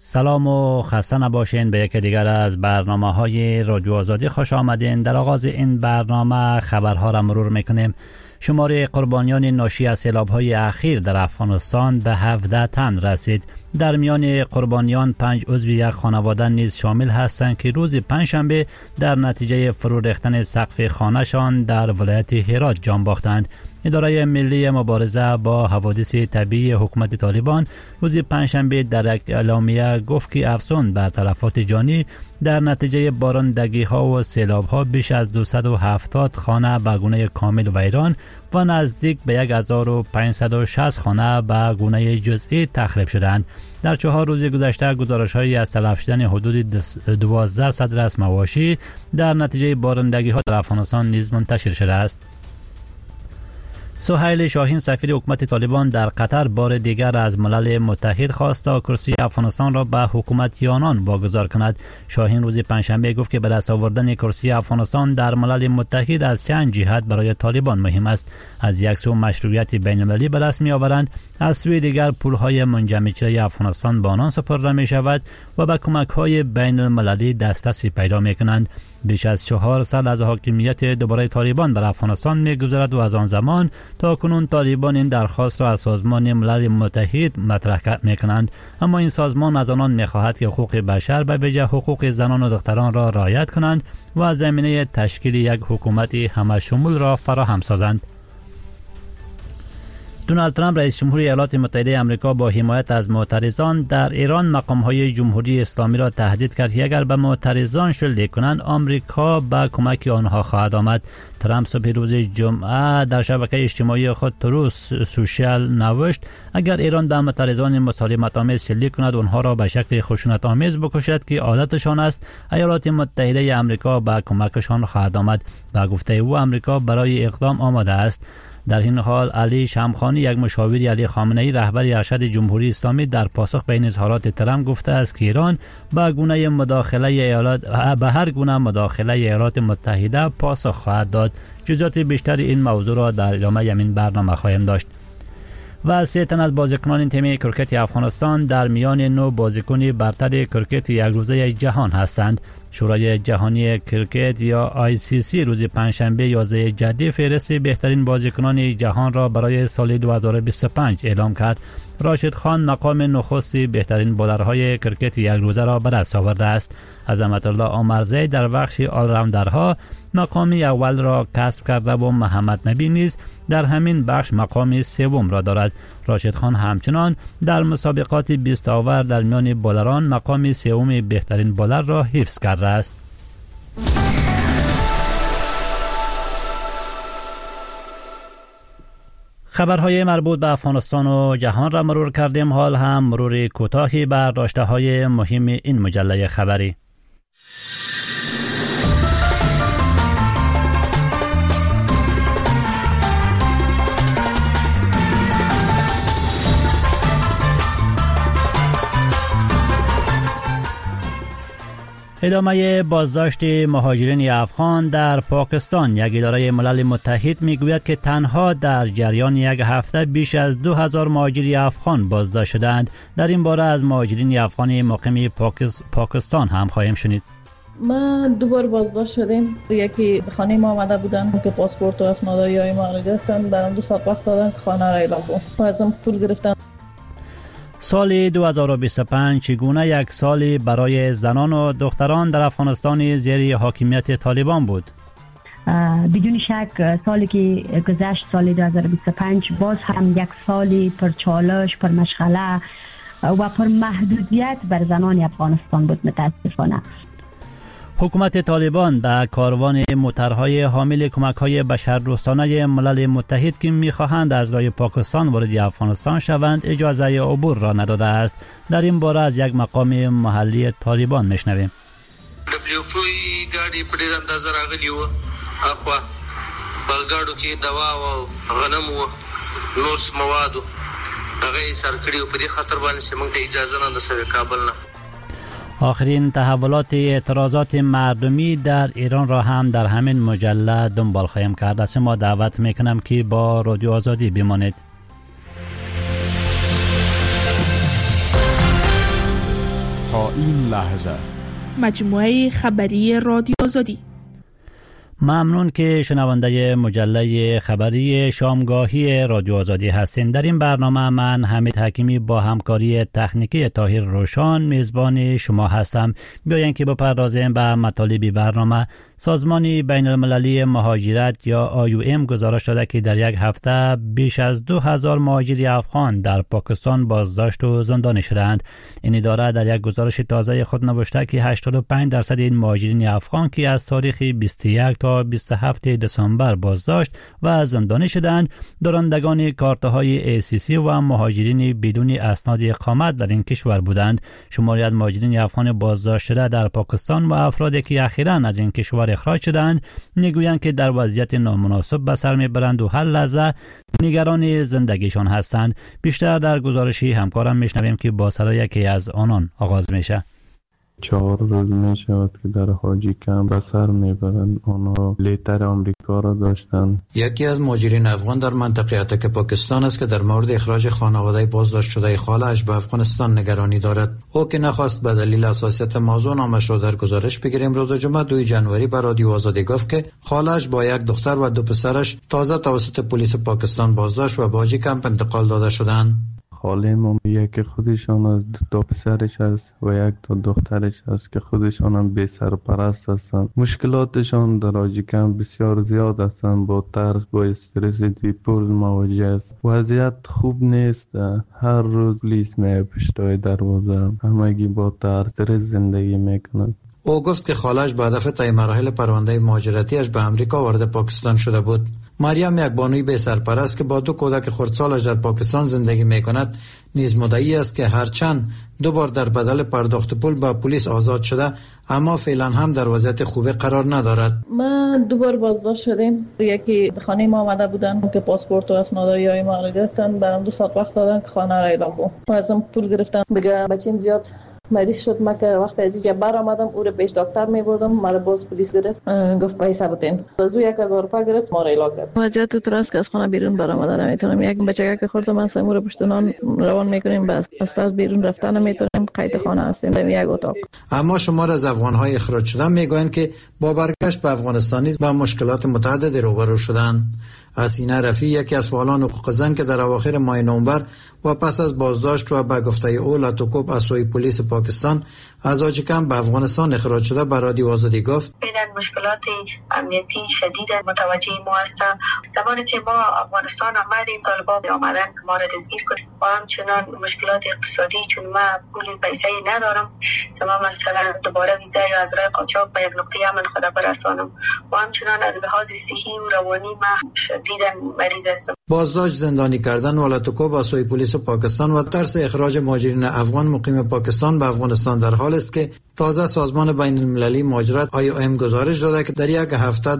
سلام و خسته نباشین. به یکی دیگر از برنامه‌های رادیو آزادی خوش آمدین. در آغاز این برنامه خبرها را مرور میکنیم. شماره قربانیان ناشی از سیلاب‌های اخیر در افغانستان به 17 تن رسید. در میان قربانیان 5 عضو یک خانواده نیز شامل هستند که روز پنجشنبه در نتیجه فرو ریختن سقف خانه‌شان در ولایت هرات جان باختند. اداره ملی مبارزه با حوادث طبیعی حکومت طالبان روز پنجشنبه در یک اعلامیه گفت که افزون بر تلفات جانی در نتیجه بارندگی‌ها و سیلاب‌ها بیش از 270 خانه به گونه کامل ویران و نزدیک به 1560 خانه به گونه جزئی تخریب شدند. در 4 روز گذشته گزارش‌هایی از تلف شدن حدود 1200 رأس مواشی در نتیجه بارندگی‌ها در افغانستان نیز منتشر شده است. سهیل شاهین سفیر حکومت طالبان در قطر بار دیگر از ملل متحد خواست تا کرسی افغانستان را به حکومت آنان واگذار کند. شاهین روز پنجشنبه گفت که به دست آوردن کرسی افغانستان در ملل متحد از چند جهت برای طالبان مهم است. از یک سو مشروعیت بین المللی به دست می آورند، از سوی دیگر پولهای منجمد افغانستان به آنان سپرده می شود و به کمک‌های بین المللی دسترسی پیدا می کنند. بیش از 4 سال از حاکمیت دوباره طالبان بر افغانستان می‌گذرد و از آن زمان تا کنون طالبان این درخواست را از سازمان ملل متحد مطرح می‌کنند، اما این سازمان از آنان می‌خواهد که حقوق بشر به ویژه حقوق زنان و دختران را رعایت کنند و زمینه تشکیل یک حکومت همه‌شمول را فراهم سازند. دونالد ترامپ رئیس جمهور ایالات متحده آمریکا با حمایت از معترضان در ایران مقام‌های جمهوری اسلامی را تهدید کرد که اگر به معترضان شلیک کنند آمریکا به کمک آنها خواهد آمد. ترامپ صبح روز جمعه در شبکه اجتماعی خود تروث سوشال نوشت اگر ایران به معترضان مسالمت آمیز شلیک کند آنها را به شکل خشونت آمیز بکشد که عادتشان است، ایالات متحده آمریکا به کمکشان خواهد آمد. با گفته او آمریکا برای اقدام آماده است. در این حال علی شمخانی یک مشاور علی خامنه‌ای رهبر ارشد جمهوری اسلامی در پاسخ به این اظهارات ترامپ گفته است که ایران به هر گونه مداخله ایالات متحده پاسخ خواهد داد. جزئیات بیشتر این موضوع را در ادامه این برنامه خواهیم داشت. و 3 تن از بازیکنان تیم کرکت افغانستان در میان 9 بازیکن برتر کرکت یک روزه جهان هستند. شورای جهانی کرکت یا ICC روز پنجشنبه 11 جدی فهرست بهترین بازیکنان جهان را برای سال 2025 اعلام کرد. راشد خان مقام نخست بهترین بالرهای کرکت یک روزه را به دست آورده است. عظمت الله عمرزی در بخش آلراوندرها مقام اول را کسب کرده و محمد نبی نیز در همین بخش مقام سوم را دارد. راشد خان همچنان در مسابقات 20 آور در میان بالران مقام سوم بهترین بالر را حفظ کرده است. خبرهای مربوط به افغانستان و جهان را مرور کردیم. حال هم مرور کوتاهی بر داشته‌های مهم این مجله خبری. ادامه بازداشت مهاجرین افغان در پاکستان. یک اداره ملل متحد میگوید که تنها در جریان یک هفته بیش از 2000 مهاجر افغان بازداشت شدند. در این باره از مهاجرین افغان مقیم پاکستان هم خواهیم شنید. ما 2 بار بازداشت شدیم. یکی خانه ما آمده بودن که پاسپورت و اسنادهای ما رو گرفتن، برام 2 ساعت وقت دادن که خانه را اعلام کنم و ازم پول گرفتن. سال 2025 چگونه یک سال برای زنان و دختران در افغانستان زیر حاکمیت طالبان بود؟ بدون شک سالی که گذشت سال 2025 باز هم یک سالی پر چالش، پر مشغله و پر محدودیت بر زنان افغانستان بود. متاسفانه حکومت طالبان به کاروان موترهای حامل کمک‌های بشردوستانه ملل متحد که می‌خواهند از راه پاکستان وارد افغانستان شوند اجازه عبور را نداده است. در این باره از یک مقام محلی طالبان میشنویم. WPOE گاډي په ډېر اندازه راغلي وو، اخوا بلګاډو کې دوا او غنم وو، نور مواد هغه یې سر کړي په دې خاطر باندې چې موږ ته اجازه نه ده کابل نه. آخرین تحولات اعتراضات مردمی در ایران را هم در همین مجله دنبال خواهیم کرد. از شما دعوت میکنم که با رادیو آزادی بمانید. تا این لحظه. مجموعه خبری رادیو آزادی. ممنون که شنونده مجله خبری شامگاهی رادیو آزادی هستین. در این برنامه من حمید حکیمی با همکاری تکنیکی طاهر روشان میزبان شما هستم. بیاین که بپردازیم به مطالب برنامه. سازمان بین المللی مهاجرت یا IOM گزارش داده که در یک هفته بیش از 2000 مهاجر افغان در پاکستان بازداشت و زندانی شدند. این اداره در یک گزارش تازه خود نوشته که 85% این مهاجرین افغان که از تاریخ 21 تا 27 دسامبر بازداشت و زندانی شدند دارندگان کارت‌های ACC و مهاجرین بدون اسناد اقامت در این کشور بودند. شماری از مهاجرین افغان بازداشت شده در پاکستان و افرادی که اخیراً از این کشور اخراج شدند میگویند که در وضعیت نامناسب به سر میبرند و هر لحظه نگران زندگیشان هستند. بیشتر در گزارشی همکارم میشنویم که با صدای یکی از آنان آغاز میشه. 4 روز می شود که در حاجی کمپ به سر میبرند. آنها لیتر آمریکا را داشتند. یکی از مهاجرین افغان در منطقه اتک پاکستان است که در مورد اخراج خانواده بازداشت شده خاله‌اش به افغانستان نگرانی دارد. او که نخواست به دلیل حساسیت موضوع نامش را در گزارش بگیریم، روز جمعه 2 جنوری به رادیو آزادی گفت که خاله‌اش با یک دختر و 2 پسرش تازه توسط پلیس پاکستان بازداشت و به حاجی کمپ انتقال داده شدند. خاله‌م یکی خودشان از 2 پسرش است و 1 دخترش است که خودشان هم بی سرپرست هستند. مشکلاتشان در حاجی کمپ بسیار زیاد هستند. با ترس، با استرس دیپول مواجه است. وضعیت خوب نیست. هر روز پلیس می پشتای دروازه. همگی با ترس زندگی میکنند. او گفت که خاله‌اش به هدف طی مراحل پرونده مهاجرتیش به امریکا وارد پاکستان شده بود. مریم، یک بانوی به سرپرست که با 2 کودک خردسالش در پاکستان زندگی میکند، نیز مدعی است که هرچند 2 بار در بدل پرداخت پول به پلیس آزاد شده، اما فعلا هم در وضعیت خوبی قرار ندارد. ما 2 بار بازداشت شدیم. یکی به خانه ما آمده بودن که پاسپورت و اسنادهای ما رو گرفتن، برام 2 ساعت وقت دادن که خانه را اعلام کنم. ازم پول گرفتن. دیگه بچه‌م زیاد مریض شد. ما که وقت از جبر آمدم او رو پیش دکتر میبردم، مرا باز پلیس گرفت، گفت پیسه بتین. از او 1000 روپیه گرفت، ما را ایلا کرد. وضعیت تو تراس که از خانه بیرون برآمدن نمیتونم. یک بچه که خورد من سمو رو پشت نان روان میکنیم، بس از بیرون رفتن نمیتونیم. قید خانه هستیم در یک اتاق. اما شمار از افغان‌های اخراج شده میگویند که با برگشت به افغانستان با مشکلات متعددی روبرو شدند. حسینه رفیع، یکی از فعالان حقوق زن که در اواخر ماه نوامبر و پس از بازداشت و به گفته او لاتوکوب از سوی پلیس پاکستان از حاجی کمپ به افغانستان اخراج شده، به رادیو آزادی گفت: فعلا مشکلات امنیتی شدید متوجه ما هستند. زمانی که ما افغانستان آمدیم، طالبان آمدن که ما را دستگیر کنند و همچنان مشکلات اقتصادی، چون ما پول پیسه ندارم که ما مثلا دوباره ویزا یا از راه قاچاق به یک نقطه امن خود برسانم و همچنان از لحاظ صحی و روانی ما شدیداً مریض هستم. بازداشت، زندانی کردن و لاتوکوب از سوی پلیس پاکستان و ترس اخراج مهاجرین افغان مقیم پاکستان به افغانستان در حال است که تازه سازمان بین المللی مهاجرت IOM گزارش داده که در یک هفته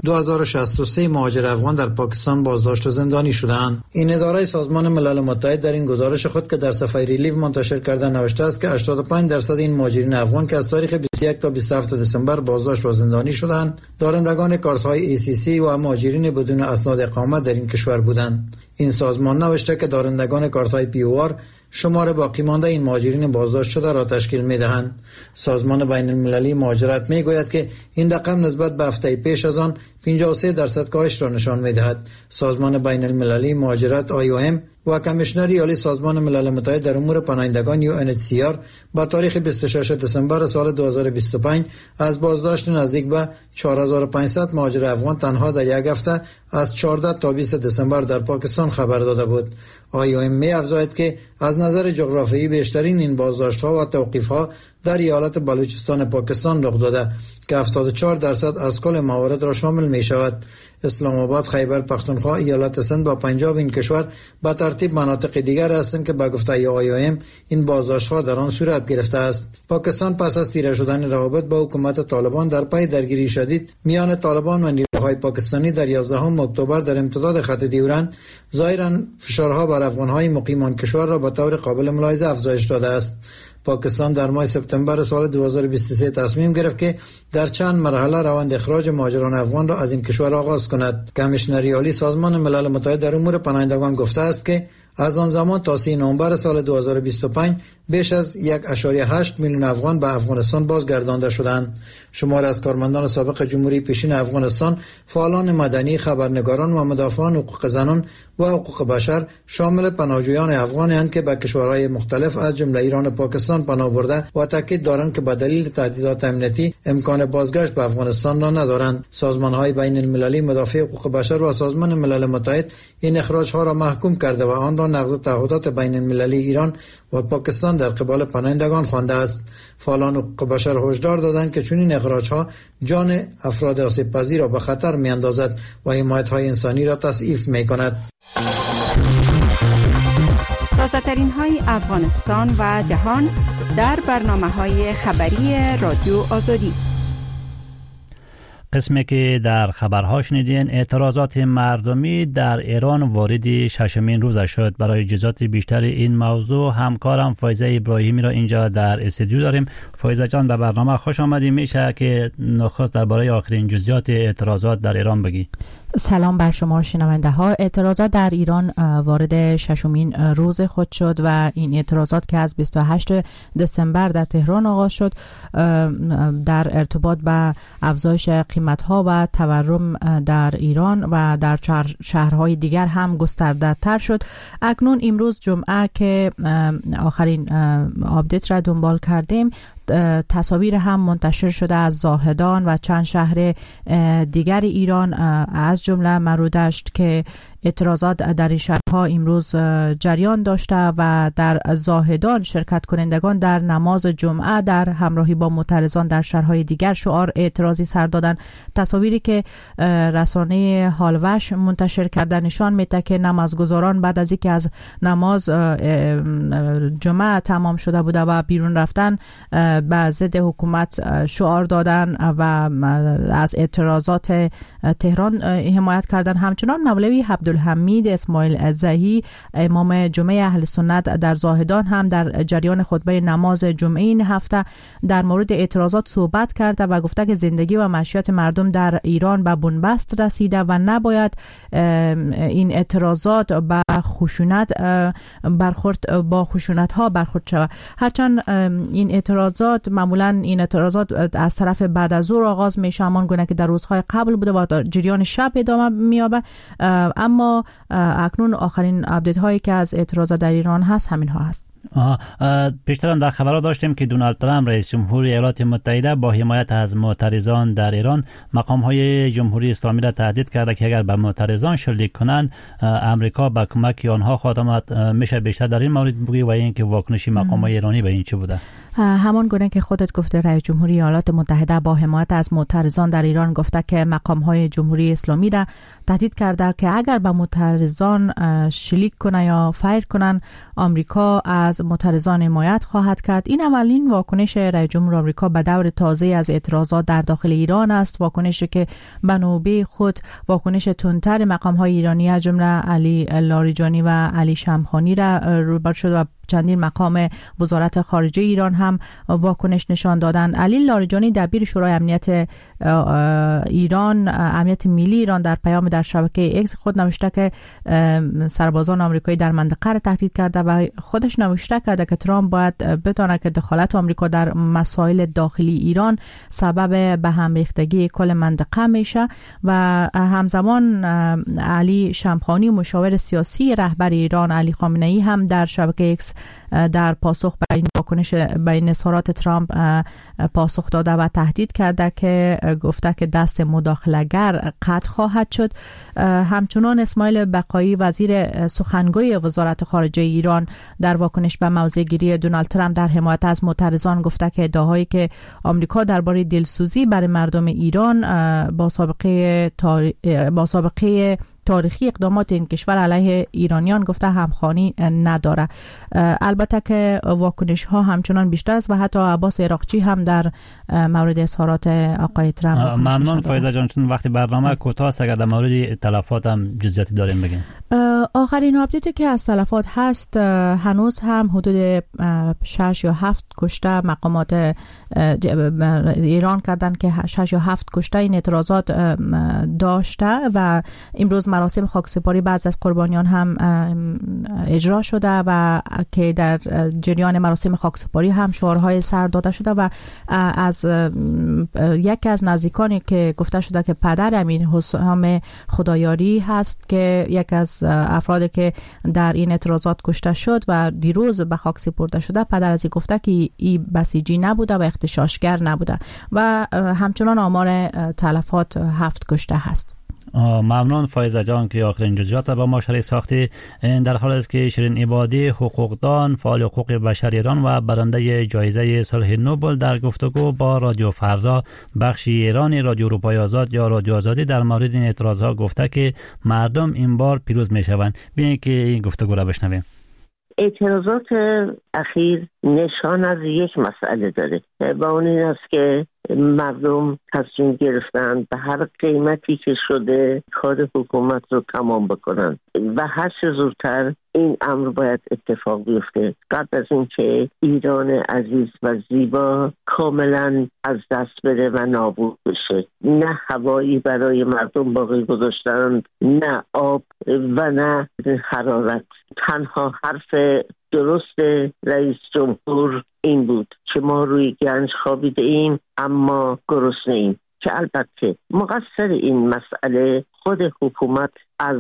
2063 مهاجر افغان در پاکستان بازداشت و زندانی شدند. این اداره سازمان ملل متحد در این گزارش خود که در صفحه ریلیف منتشر کرده نوشته است که 85% این مهاجرین افغان که از تاریخ 21 تا 27 دسامبر بازداشت و زندانی شدند، دارندگان کارت‌های ACC و مهاجرین بدون اسناد اقامت در این کشور بودند. این سازمان نوشته که دارندگان کارت‌های POR شمار باقی مانده این مهاجرین بازداشت شده را تشکیل می‌دهند. سازمان بین المللی مهاجرت می‌گوید که این رقم نسبت به هفته پیش از آن 53% کاهش را نشان می‌دهد. سازمان بین المللی مهاجرت IOM و کمیشنری عالی سازمان ملل متحد در امور پناهندگان UNHCR با تاریخ 26 دسامبر سال 2025 از بازداشت نزدیک به 4500 مهاجر افغان تنها در یک هفته از 14 تا 20 دسامبر در پاکستان خبر داده بود. IOM می‌افزاید که از نظر جغرافیایی بیشترین این بازداشت‌ها و توقیف‌ها در ایالت بلوچستان پاکستان رخ داده که 74% از کل موارد را شامل می شود. اسلام آباد، خیبر پختونخوا، ایالت سند و پنجاب این کشور به ترتیب مناطق دیگر هستند که به گفته IOM این بازداشت‌ها در آن صورت گرفته است. پاکستان پس از تیره شدن روابط با حکومت طالبان در پی درگیری شدید میان طالبان و نیروهای پاکستانی در 11 اکتبر در امتداد خط دیورند ظاهراً فشارها بر افغان‌های مقیم آن کشور را به طور قابل ملاحظه افزایش داده است. پاکستان در ماه سپتامبر سال 2023 تصمیم گرفت که در چند مرحله روند اخراج مهاجران افغان را از این کشور آغاز کند. کمیشنری عالی سازمان ملل متحد در امور پناهندگان گفته است که از آن زمان تا 3 نوامبر سال 2025 بیش از 1.8 میلیون افغان به افغانستان بازگردانده شدند. شمار از کارمندان سابق جمهوری پیشین افغانستان، فعالان مدنی، خبرنگاران و مدافعان حقوق زنان و حقوق بشر شامل پناهجویان افغانند که به کشورهای مختلف از جمله ایران و پاکستان پناه برده و تاکید دارند که به دلیل تهدیدات امنیتی امکان بازگشت به افغانستان را ندارند. سازمان‌های بین المللی مدافع حقوق بشر و سازمان ملل متحد این اخراج‌ها را محکوم کرده و آن را نقض تعهدات بین المللی ایران و پاکستان در قبال پناهندگان خوانده است. فعالان حقوق بشر هشدار دادند که چنین اخراج‌ها جان افراد آسیب‌پذیر را به خطر می‌اندازد و حمایت‌های انسانی را تضعیف می‌کند. تازه‌ترین های افغانستان و جهان در برنامه‌های خبری رادیو آزادی. قسمی که در خبرها شنیدین، اعتراضات مردمی در ایران وارد 6مین روز شد. برای جزئیات بیشتر این موضوع همکارم فایزه ابراهیمی را اینجا در استودیو داریم. فایزه جان، به برنامه خوش آمدید. میشه که نخست درباره آخرین جزئیات اعتراضات در ایران بگی؟ سلام بر شما شنونده ها. اعتراضات در ایران وارد 6مین روز خود شد و این اعتراضات که از 28 دسامبر در تهران آغاز شد در ارتباط با افزایش قیمت‌ها و تورم در ایران و در شهرهای دیگر هم گسترده تر شد. اکنون امروز جمعه که آخرین آپدیت را دنبال کردیم، تصاویر هم منتشر شده از زاهدان و چند شهر دیگر ایران از جمله مرودشت که اعتراضات در این شهرها امروز جریان داشته و در زاهدان شرکت کنندگان در نماز جمعه در همراهی با معترضان در شهرهای دیگر شعار اعتراضی سر دادن. تصاویری که رسانه حالوش منتشر کرده نشان میده که نمازگزاران بعد از اینکه از نماز جمعه تمام شده بوده و بیرون رفتن به ضد حکومت شعار دادن و از اعتراضات تهران حمایت کردن. همچنان مولوی عبدالحمید اسماعیل زهی امام جمعه اهل سنت در زاهدان هم در جریان خطبه نماز جمعه این هفته در مورد اعتراضات صحبت کرده و گفته که زندگی و معیشت مردم در ایران به بنبست رسیده و نباید این اعتراضات با خشونت ها برخورد شود. هرچند این اعتراضات معمولا از طرف بعد از ظهر آغاز میشه، همان گونه که در روزهای قبل بوده و در جریان شب ادامه میابه، اما اکنون آخرین اپدیت هایی که از اعتراضات در ایران هست همین ها هست. پیشتر در خبرها داشتیم که دونالد ترامپ رئیس جمهور ایالات متحده با حمایت از معترضان در ایران مقام های جمهوری اسلامی را تهدید کرده که اگر به معترضان شلیک کنند امریکا به کمک آنها خواهد آمد. میشه بیشتر در این مورد بگی و اینکه واکنش مقام های ایرانی به این چه بوده؟ همان گونه که خودت گفته، رئیس جمهوری ایالات متحده با حمایت از معترضان در ایران گفته که مقام‌های جمهوری اسلامی را تهدید کرده که اگر به معترضان شلیک کنه یا فایر کنن آمریکا از معترضان حمایت خواهد کرد. این اولین واکنش رئیس جمهور آمریکا به دور تازه از اعتراضات در داخل ایران است، واکنشی که به نوبه خود واکنش تندتر مقام‌های ایرانی از جمله علی لاریجانی و علی شمخانی را روبرو شد و چندین مقام وزارت خارجه ایران هم واکنش نشان دادند. علی لاریجانی دبیر شورای امنیت ایران، امنیت ملی ایران، در پیام در شبکه اکس خود نوشته که سربازان آمریکایی در منطقه را تهدید کرده و خودش نوشته کرده که ترامپ باید بداند که دخالت آمریکا در مسائل داخلی ایران سبب به هم ریختگی کل منطقه میشه. و همزمان علی شمخانی مشاور سیاسی رهبر ایران علی خامنه‌ای هم در شبکه اکس در پاسخ به این واکنش به این اظهارات ترامپ پاسخ داده و تهدید کرده که گفته که دست مداخله‌گر قطع خواهد شد. همچنان اسماعیل بقایی وزیر سخنگوی وزارت خارجه ایران در واکنش به موضع گیری دونالد ترامپ در حمایت از معترضان گفته که ادعاهایی که آمریکا درباره دلسوزی برای مردم ایران با سابقه تاریخی اقدامات این کشور علیه ایرانیان گفته همخوانی نداره. البته که واکنش ها همچنان بیشتر است و حتی عباس عراقچی هم در مورد اظهارات آقای ترامپ. ممنون فایزه جان، چون وقتی برنامه کوتاه است اگر در مورد تلفات هم جزئیاتی داریم بگین. آخرین آپدیتی که از تلفات هست، هنوز هم حدود 6 یا 7 کشته مقامات ایران کردن که 6 یا 7 کشته این اعتراضات داشته و امروز مراسم خاکسپاری بعض از قربانیان هم اجرا شده و که در جریان مراسم خاکسپاری هم شعارهای سر داده شده و از یکی از نزدیکانی که گفته شده که پدر امیر حسام خدایاری هست که یک از افرادی که در این اعتراضات کشته شد و دیروز به خاک سپرده شده، پدر از این گفته که این بسیجی نبوده و اغتشاشگر نبوده و همچنان آمار تلفات 7 کشته هست. ممنون فایزه جان که آخرین جزئیات با ما شریک ساختی. در حال است که شیرین عبادی، حقوقدان، فعال حقوق بشر ایران و برنده جایزه صلح نوبل در گفتگو با رادیو فردا بخش ایرانی رادیو اروپای آزاد یا رادیو آزادی در مورد این اعتراضات گفته که مردم این بار پیروز میشوند. بیاین که این گفتگو را بشنویم. اعتراضات اخیر نشان از یک مسئله داره و اون این است که مردم تصمیم گرفتن به هر قیمتی که شده کار حکومت رو تمام بکنن و هر چه زودتر این امر باید اتفاق بیفته قبل از اینکه ایران عزیز و زیبا کاملا از دست بره و نابود بشه. نه هوایی برای مردم باقی گذاشتن، نه آب و نه حرارت. تنها حرف درست رئیس جمهور این بود که ما روی گنج خوابیده ایم اما گرسنه ایم، که البته مقصر این مسئله خود حکومت از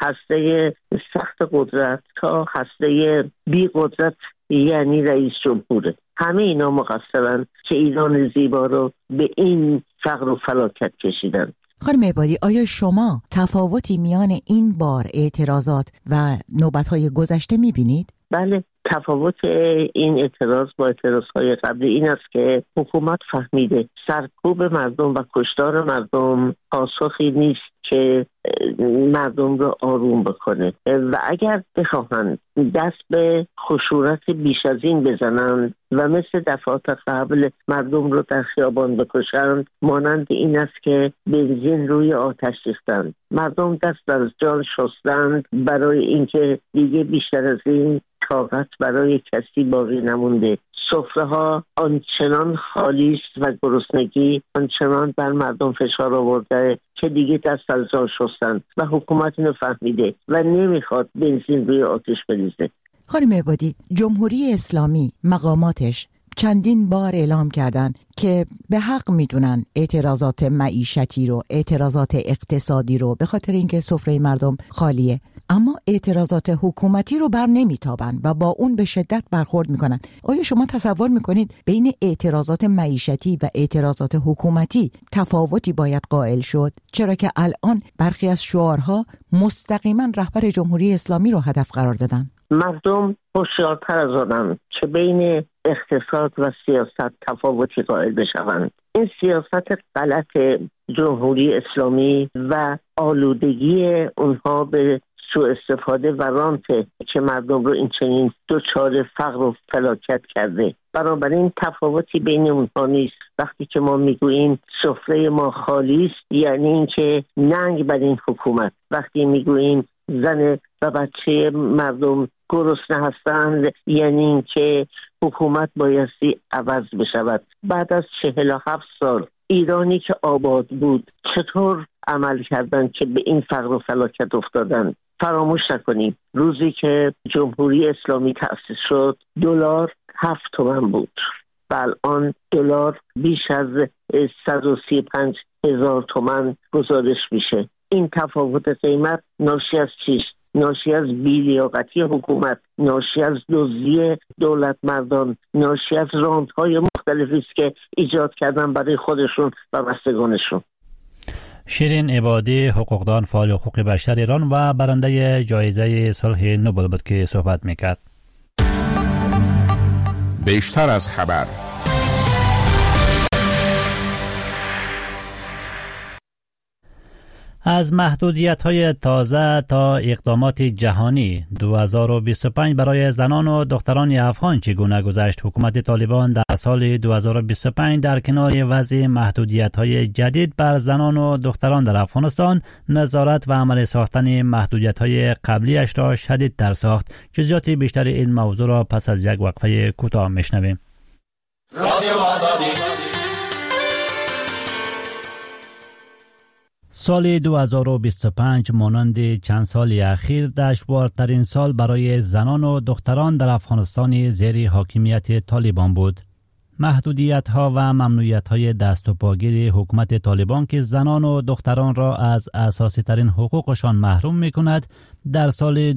هسته سخت قدرت تا هسته بی قدرت یعنی رئیس جمهوره. همه اینا مقصرن که ایران زیبا رو به این فقر و فلاکت کشیدن. خانم عبادی، آیا شما تفاوتی میان این بار اعتراضات و نوبت‌های گذشته می‌بینید؟ بله، تفاوت این اعتراض با اعتراضهای قبلی این است که حکومت فهمیده سرکوب مردم و کشتار مردم پاسخی نیست که مردم رو آروم بکنه و اگر بخواهند دست به خشونت بیش از این بزنند و مثل دفعات قبل مردم رو در خیابان بکشند، مانند این است که بنزین روی آتش ریختند. مردم دست از جان شستند برای اینکه دیگه بیشتر از این طاقت برای کسی باقی نمونده. سفره ها آنچنان خالی است و گرسنگی آنچنان بر مردم فشار آورده که دیگه دست از جان شستند و حکومت اینو فهمیده و نمیخواد بنزین روی آتش بریزه. خانم عبادی، جمهوری اسلامی مقاماتش چندین بار اعلام کردن که به حق میدونن اعتراضات معیشتی رو، اعتراضات اقتصادی رو، به خاطر اینکه سفره مردم خالیه، اما اعتراضات حکومتی رو بر نمیتابن و با اون به شدت برخورد میکنن. آیا شما تصور میکنید بین اعتراضات معیشتی و اعتراضات حکومتی تفاوتی باید قائل شد؟ چرا که الان برخی از شعارها مستقیما رهبر جمهوری اسلامی رو هدف قرار دادن. مردم هوشیارتر از آنن که بین اقتصاد و سیاست تفاوتی قائل بشوند. این سیاست غلط جمهوری اسلامی و آلودگی اونها به سوء استفاده و رانته که مردم رو این چنین دچار فقر و فلاکت کرده. بنابراین تفاوتی بین اونها نیست. وقتی که ما میگوییم سفره ما خالی است یعنی اینکه ننگ بر این حکومت. وقتی میگوییم زن و بچه مردم گرسنه هستند یعنی اینکه حکومت بایستی عوض بشود. بعد از 47 سال ایرانی که آباد بود چطور عمل کردن که به این فقر و فلاکت افتادن؟ فراموش نکنیم روزی که جمهوری اسلامی تأسیس شد دلار 7 تومان بود و الان دلار بیش از 135,000 تومان گزارش میشه. این تفاوت قیمت ناشی از چیست؟ ناشی از بی‌لیاقتی حکومت، ناشی از دزدی دولت مردان، ناشی از راندهای مختلفی است که ایجاد کردن برای خودشون و بستگانشون. شیرین عبادی، حقوقدان، فعال حقوق بشر ایران و برنده جایزه صلح نوبل بود که صحبت میکرد. بیشتر از خبر. از محدودیت‌های تازه تا اقدامات جهانی 2025 برای زنان و دختران افغان چگونه گذشت؟ حکومت طالبان در سال 2025 در کنار وضع محدودیت‌های جدید بر زنان و دختران در افغانستان نظارت و عملی ساختن محدودیت‌های قبلیش را شدیدتر ساخت. جزئیات بیشتر این موضوع را پس از یک وقفه کوتاه میشنویم. رادیو آزادی. سال 2025 مانند چند سال اخیر دشوارترین سال برای زنان و دختران در افغانستان زیر حاکمیت طالبان بود. محدودیت‌ها و ممنوعیت‌های دست و پاگیر حکومت طالبان که زنان و دختران را از اساسی ترین حقوقشان محروم می‌کند در سال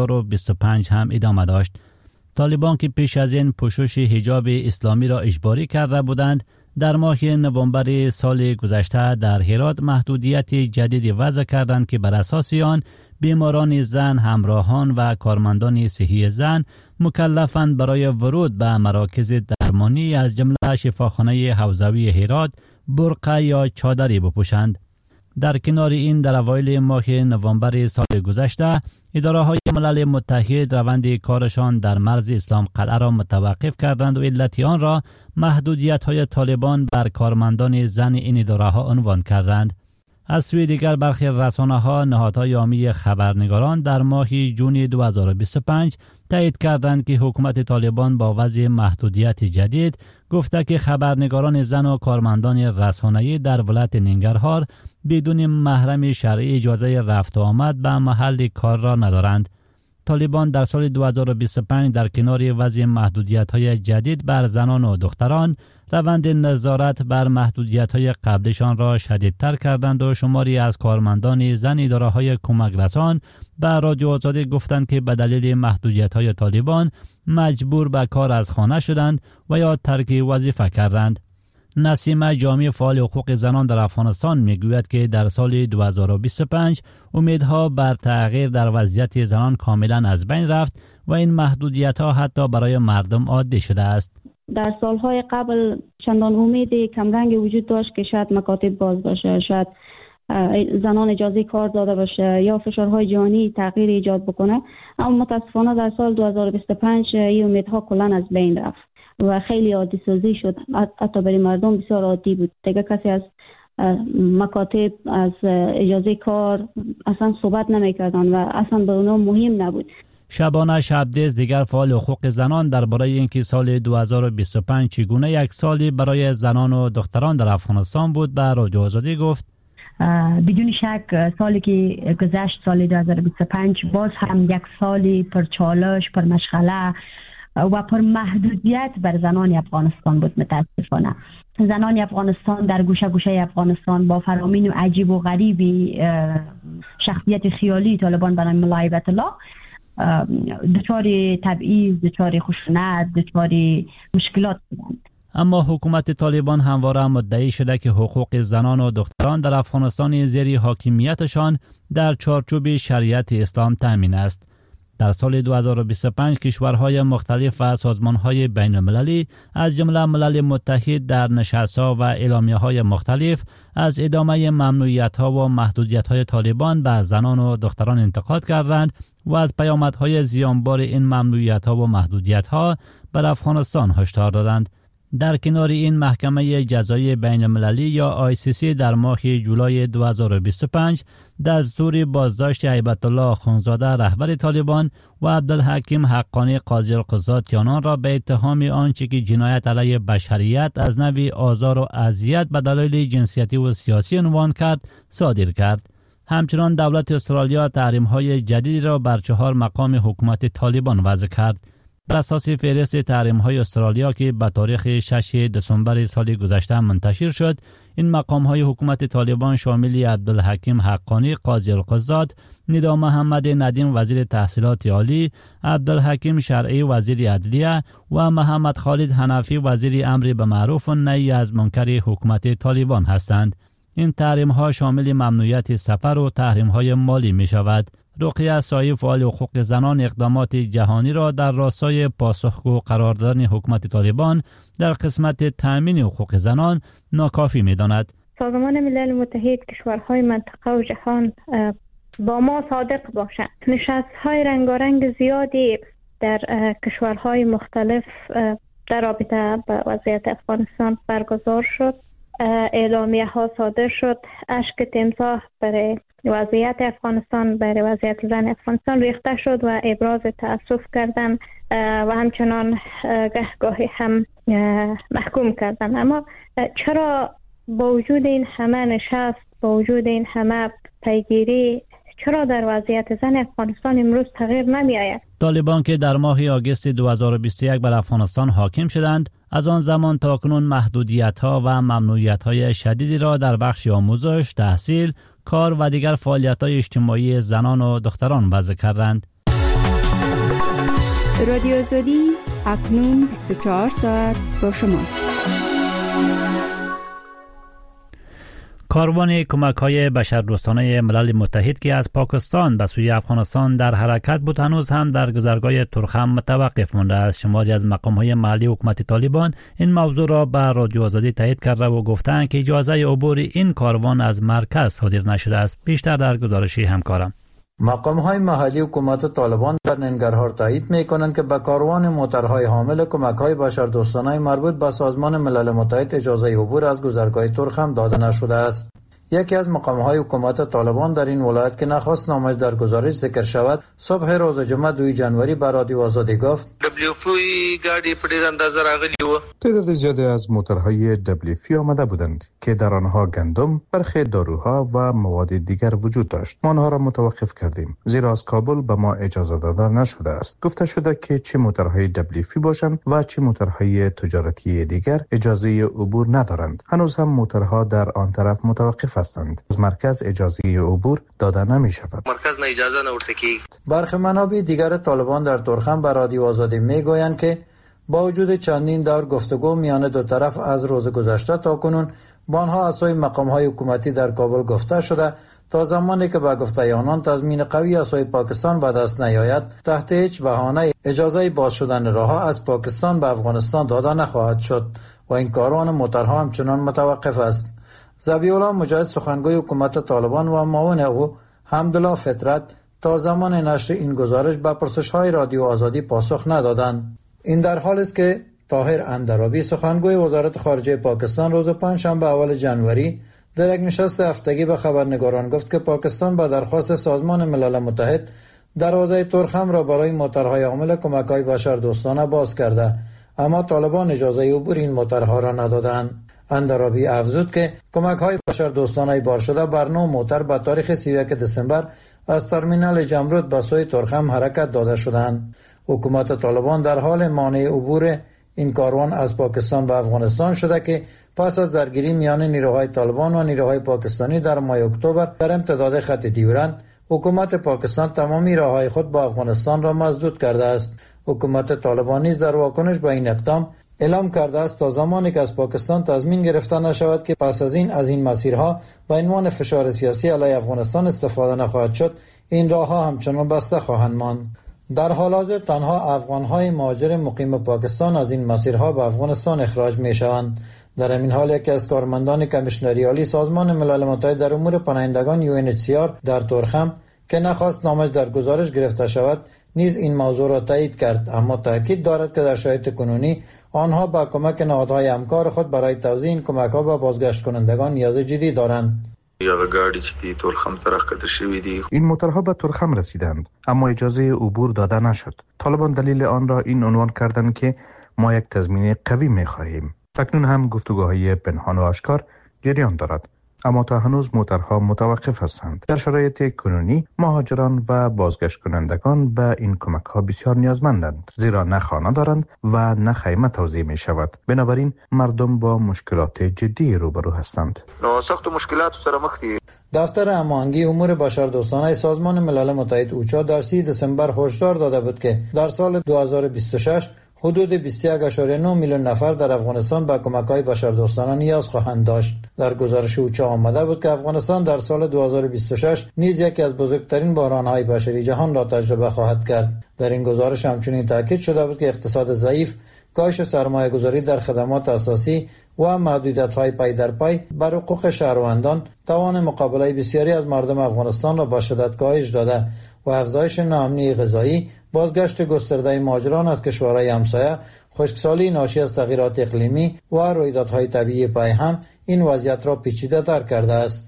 2025 هم ادامه داشت. طالبان که پیش از این پوشش حجاب اسلامی را اجباری کرده بودند، در ماه نوامبر سال گذشته در هرات محدودیت جدیدی وضع کردند که بر اساس آن بیماران زن، همراهان و کارمندان صحی زن مکلفند برای ورود به مراکز درمانی از جمله شفاخانه حوزوی هرات برقع یا چادری بپوشند. در کنار این در اوایل ماه نوامبر سال گذشته اداره‌های ملل متحد روند کارشان در مرز اسلام قلعه را متوقف کردند و علت آن را محدودیت‌های طالبان بر کارمندان زن این اداره‌ها عنوان کردند. از سوی دیگر برخی رسانه‌ها نهادهای عامی خبرنگاران در ماه جون 2025 تایید کردند که حکومت طالبان با وضع محدودیت جدید گفته که خبرنگاران زن و کارمندان رسانه‌ای در ولایت ننگرهار بدون محرم شرعی اجازه رفت و آمد به محل کار را ندارند. طالبان در سال 2025 در کنار وضع محدودیت‌های جدید بر زنان و دختران روند نظارت بر محدودیت‌های قبلشان را شدیدتر کردند و شماری از کارمندان زن اداره‌های کمک رسان به رادیو آزادی گفتند که به دلیل محدودیت‌های طالبان مجبور به کار از خانه شدند و یا ترک وظیفه کردند. نسیمه جامی فعال حقوق زنان در افغانستان میگوید که در سال 2025 امیدها بر تغییر در وضعیت زنان کاملا از بین رفت و این محدودیت‌ها حتی برای مردم عادی شده است. در سالهای قبل چندان امید کمرنگ وجود داشت که شاید مکاتب باز باشه، شاید زنان اجازه کار داده باشه یا فشارهای جهانی تغییر ایجاد بکنه، اما متاسفانه در سال 2025 این امیدها کلا از بین رفت و خیلی عادی سازی شد. حتی برای مردم بسیار عادی بود. دیگه کسی از مکاتب، از اجازه کار اصلا صحبت نمی‌کردن و اصلا به اونها مهم نبود. شبانه شبدیز دیگر فعال حقوق زنان درباره اینکه سال 2025 چگونه یک سالی برای زنان و دختران در افغانستان بود به رادیو آزادی گفت: بدون شک سالی که گذشت، سال 2025 باز هم یک سالی پر چالش، پر مشغله و پر محدودیت بر زنان افغانستان بود. متاسفانه زنان افغانستان در گوشه گوشه افغانستان با فرامین و عجیب و غریبی شخصیت خیالی طالبان به نام ملا هیبت الله دچار تبعیض، دچار خشونت، دچار مشکلات بودند. اما حکومت طالبان همواره مدعی شده که حقوق زنان و دختران در افغانستان زیر حاکمیتشان در چارچوب شریعت اسلام تامین است. در سال 2025 کشورهای مختلف و سازمانهای بین المللی از جمله ملل متحد در نشست‌ها و اعلامیه‌های مختلف از ادامه ممنوعیت‌ها و محدودیت‌های طالبان به زنان و دختران انتقاد کردند و از پیامدهای زیانبار این ممنوعیت‌ها و محدودیت‌ها بر افغانستان هشدار دادند. در کنار این محکمه جزایی بین المللی یا ICC در ماه جولای 2025 دستور بازداشت هیبت الله آخونزاده رهبر طالبان و عبدالحکیم حقانی قاضی القضات یانان را به اتهام آنچه که جنایت علیه بشریت از نوع آزار و اذیت به دلایل جنسیتی و سیاسی عنوان کرد صادر کرد. همچنان دولت استرالیا تحریم‌های جدیدی را بر 4 مقام حکومت طالبان وضع کرد. بر اساس فهرست تحریم‌های استرالیا که به تاریخ 6 دسامبر سال گذشته منتشر شد، این مقام‌های حکومت طالبان شامل عبدالحکیم حقانی قاضی القضات، ندا محمد ندیم وزیر تحصیلات عالی، عبدالحکیم شرعی وزیر عدلیه و محمد خالد حنفی وزیر امر به معروف و نهی از منکر حکومت طالبان هستند. این تحریم‌ها شامل ممنوعیت سفر و تحریم‌های مالی می‌شود. رقیه سایی فعال حقوق زنان اقدامات جهانی را در راستای پاسخگو قرار دادن حکومت طالبان در قسمت تامین حقوق زنان ناکافی می‌داند. سازمان ملل متحد، کشورهای منطقه و جهان با ما صادق باشند. نشست‌های رنگارنگ زیادی در کشورهای مختلف در رابطه با وضعیت افغانستان برگزار شد. اعلامیه ها صادر شد. اشک تمساح برای وضعیت افغانستان، برای وضعیت زن افغانستان ریخته شد و ابراز تأسف کردن و همچنان گاهی هم محکوم کردن. اما چرا با وجود این همه نشست، با وجود این همه پیگیری، چرا در وضعیت زن افغانستان امروز تغییر نمی آید؟ طالبان که در ماه آگوست 2021 بر افغانستان حاکم شدند، از آن زمان تا کنون محدودیت‌ها و ممنوعیت‌های شدیدی را در بخش آموزش، تحصیل، کار و دیگر فعالیت‌های اجتماعی زنان و دختران وضع کردند. رادیو آزادی اکنون 24 ساعت با شماست. کاروان کمک‌های بشردوستانه ملل متحد که از پاکستان به سوی افغانستان در حرکت بود، هنوز هم در گذرگاه ترخم متوقف مانده است. شماری از مقام‌های محلی حکومت طالبان این موضوع را به رادیو آزادی تایید کرده و گفتند که اجازه عبور این کاروان از مرکز صادر نشده است. بیشتر در گزارش همکارم. مقام‌های محلی حکومت طالبان در ننگرهار تایید می‌کنند که به کاروان موترهای حامل کمک‌های بشردوستانه مربوط به سازمان ملل متحد اجازه عبور از گذرگاه ترخم داده نشده است. یکی از مقام‌های حکومت طالبان در این ولایت که نخواست نامش در گزارش ذکر شود، صبح روز جمعه 2 جنوری به رادیو آزادی گفت WP گاڑی په ډېر اندازه راغلي و. تعداد زیادی از موترهای WP آمده بودند که در آنها گندم، برخی داروها و مواد دیگر وجود داشت. ما آنها را متوقف کردیم زیرا از کابل به ما اجازه داده نشده است. گفته شده که چه موترهای WP باشند و چه موترهای تجارتی دیگر اجازه عبور ندارند. هنوز هم موترها در آن طرف متوقف هستند. از مرکز اجازه عبور داده نمی شود. مرکز نه اجازه نه ورته کیږي. برخی منابع دیگر طالبان در ترخم به رادیو آزادی میگویند که با وجود چندین دور گفتگو میان دو طرف از روز گذشته تا کنون با آنها از سوی مقام‌های حکومتی در کابل گفته شده تا زمانی که به گفته آنان تضمین قوی از سوی پاکستان به دست نیاید، تحت هیچ بهانه اجازه باز شدن راه‌ها از پاکستان به افغانستان داده نخواهد شد و این کاروان موترها همچنان متوقف است. ذبیح الله مجاهد، سخنگوی حکومت طالبان، و معاون او حمدالله فطرت تا زمان نشر این گزارش به پرسش‌های رادیو آزادی پاسخ ندادند. این در حالی است که طاهر اندرابی، سخنگوی وزارت خارجه پاکستان، روز پنجشنبه اول جنوری در یک نشست هفتگی به خبرنگاران گفت که پاکستان به درخواست سازمان ملل متحد دروازه ترخم را برای موترهای حامل کمک‌های بشردوستانه باز کرده، اما طالبان اجازه عبور این موترها را ندادند. اندرابی افزود که کمک‌های بشردوستانه بار شده بر 9 موتر به تاریخ 31 دسامبر از ترمینال جمرود به سوی ترخم حرکت داده شدند. حکومت طالبان در حال مانع عبور این کاروان از پاکستان به افغانستان شده که پس از درگیری میان نیروهای طالبان و نیروهای پاکستانی در ماه اکتبر در امتداد خط ډیورند، حکومت پاکستان تمامی راههای خود با افغانستان را مسدود کرده است. حکومت طالبان نیز در واکنش به این اقدام اعلام کرده است تا زمانی که از پاکستان تضمین گرفته نشود که پس از این مسیرها به عنوان فشار سیاسی علیه افغانستان استفاده نخواهد شد، این راهها همچنان بسته خواهند ماند. در حال حاضر تنها افغان‌های مهاجر مقیم پاکستان از این مسیرها به افغانستان اخراج می‌شوند. در همین حال یکی از کارمندان کمیشنری عالی سازمان ملل متحد در امور پناهندگان UNHCR در ترخم که نخواست نامش در گزارش گرفته شود، نیز این موضوع را تایید کرد، اما تاکید دارد که در شرایط کنونی آنها با کمک نهادهای همکار خود برای توزیع این کمک‌ها به بازگشت کنندگان نیاز جدی دارند. این موترها به ترخم رسیدند اما اجازه عبور داده نشد. طالبان دلیل آن را این عنوان کردند که ما یک تضمین قوی می‌خواهیم. اکنون هم گفتگوهای پنهان و آشکار جریان دارد، اما تا هنوز موترها متوقف هستند. در شرایط کنونی مهاجران و بازگشت کنندگان به این کمک ها بسیار نیازمندند، زیرا نه خانه دارند و نه خیمه توزیع می شود. بنابراین مردم با مشکلات جدی روبرو هستند. سخت مشکلات سره مخ دي. دفتر هماهنگی امور بشردوستانه سازمان ملل متحد اوچا در 30 دسامبر هشدار داده بود که در سال 2026 حدود 21.9 میلیون نفر در افغانستان به کمک‌های بشردوستانه نیاز خواهند داشت. در گزارش اوچا آمده بود که افغانستان در سال 2026 نیز یکی از بزرگترین بحران‌های بشری جهان را تجربه خواهد کرد. در این گزارش همچنین تاکید شده بود که اقتصاد ضعیف، کاهش سرمایه‌گذاری در خدمات اساسی و محدودیت‌های پای در پای بر حقوق شهروندان توان مقابله بسیاری از مردم افغانستان را با شدت کاهش داده و افزایش ناامنی غذایی، بازگشت گسترده مهاجران از کشورهای همسایه، خشکسالی ناشی از تغییرات اقلیمی و رویدادهای طبیعی پای هم این وضعیت را پیچیده‌تر کرده است.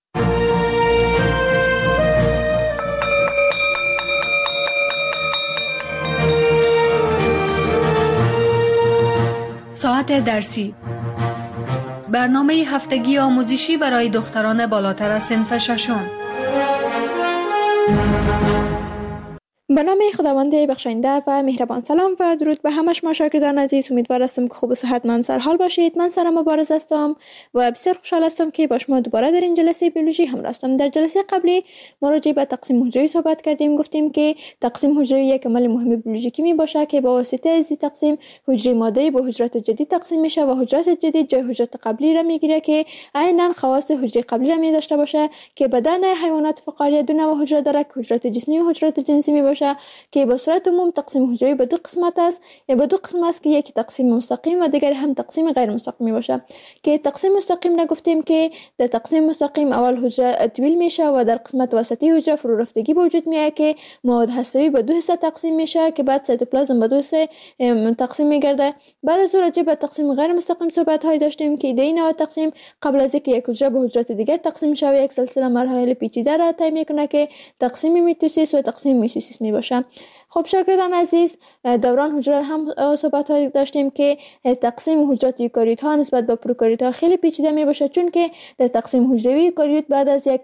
ساعت درسی، برنامه هفتگی آموزشی برای دختران بالاتر از صنف ششم. به نام خداوند بخشاینده و مهربان. سلام و درود به همه شما شاگردان عزیز. امیدوار هستم که خوب و صحتمند سرحال باشید. من سارا مبارز هستم و بسیار خوشحال هستم که با شما دوباره در این جلسه بیولوژی همراه هستم. در جلسه قبلی ما راجع به تقسیم حجروی صحبت کردیم. گفتیم که تقسیم حجروی یک عمل مهم بیولوژیکی می باشه که با واسطه از تقسیم حجره مادری به حجرات جدید تقسیم میشه و حجرات جدید جای حجرات قبلی را میگیره که عیناً خواص حجره قبلی را می داشته باشه که بدن حیوانات فقاریه دو نوع حجره داره که حجرات جسمی و حجرات جنسی می باشه که به صورت عموم تقسیم حجروی به دو قسمت است. به دو قسم است که یک تقسیم مستقیم و دیگر هم تقسیم غیر مستقیم باشه. که تقسیم مستقیم را گفتیم که در تقسیم مستقیم اول حجره طویل میشه و در قسمت وسطی حجره فرو رفتگی به وجود میاد که مواد هسته‌ای به دو حصه تقسیم میشه که بعد سایتوپلازم به دو حصه تقسیم میگرده. بعد از اون راجع به تقسیم غیر مستقیم صحبت های داشتیم که ایده این تقسیم قبل از اینکه یک حجره به حجرات دیگر تقسیم شه یک سلسله مراحل پیچیده را طی میکنه که تقسیم میتوسیس و تقسیم میتوسیس میباشه. خب شاگردان عزیز، دوران حجره هم صحبت های داشتیم که تقسیم حجرات یوکاریوت ها نسبت به پروکاریوت ها خیلی پیچیده می باشه، چون که در تقسیم حجروی یوکاریوت بعد از یک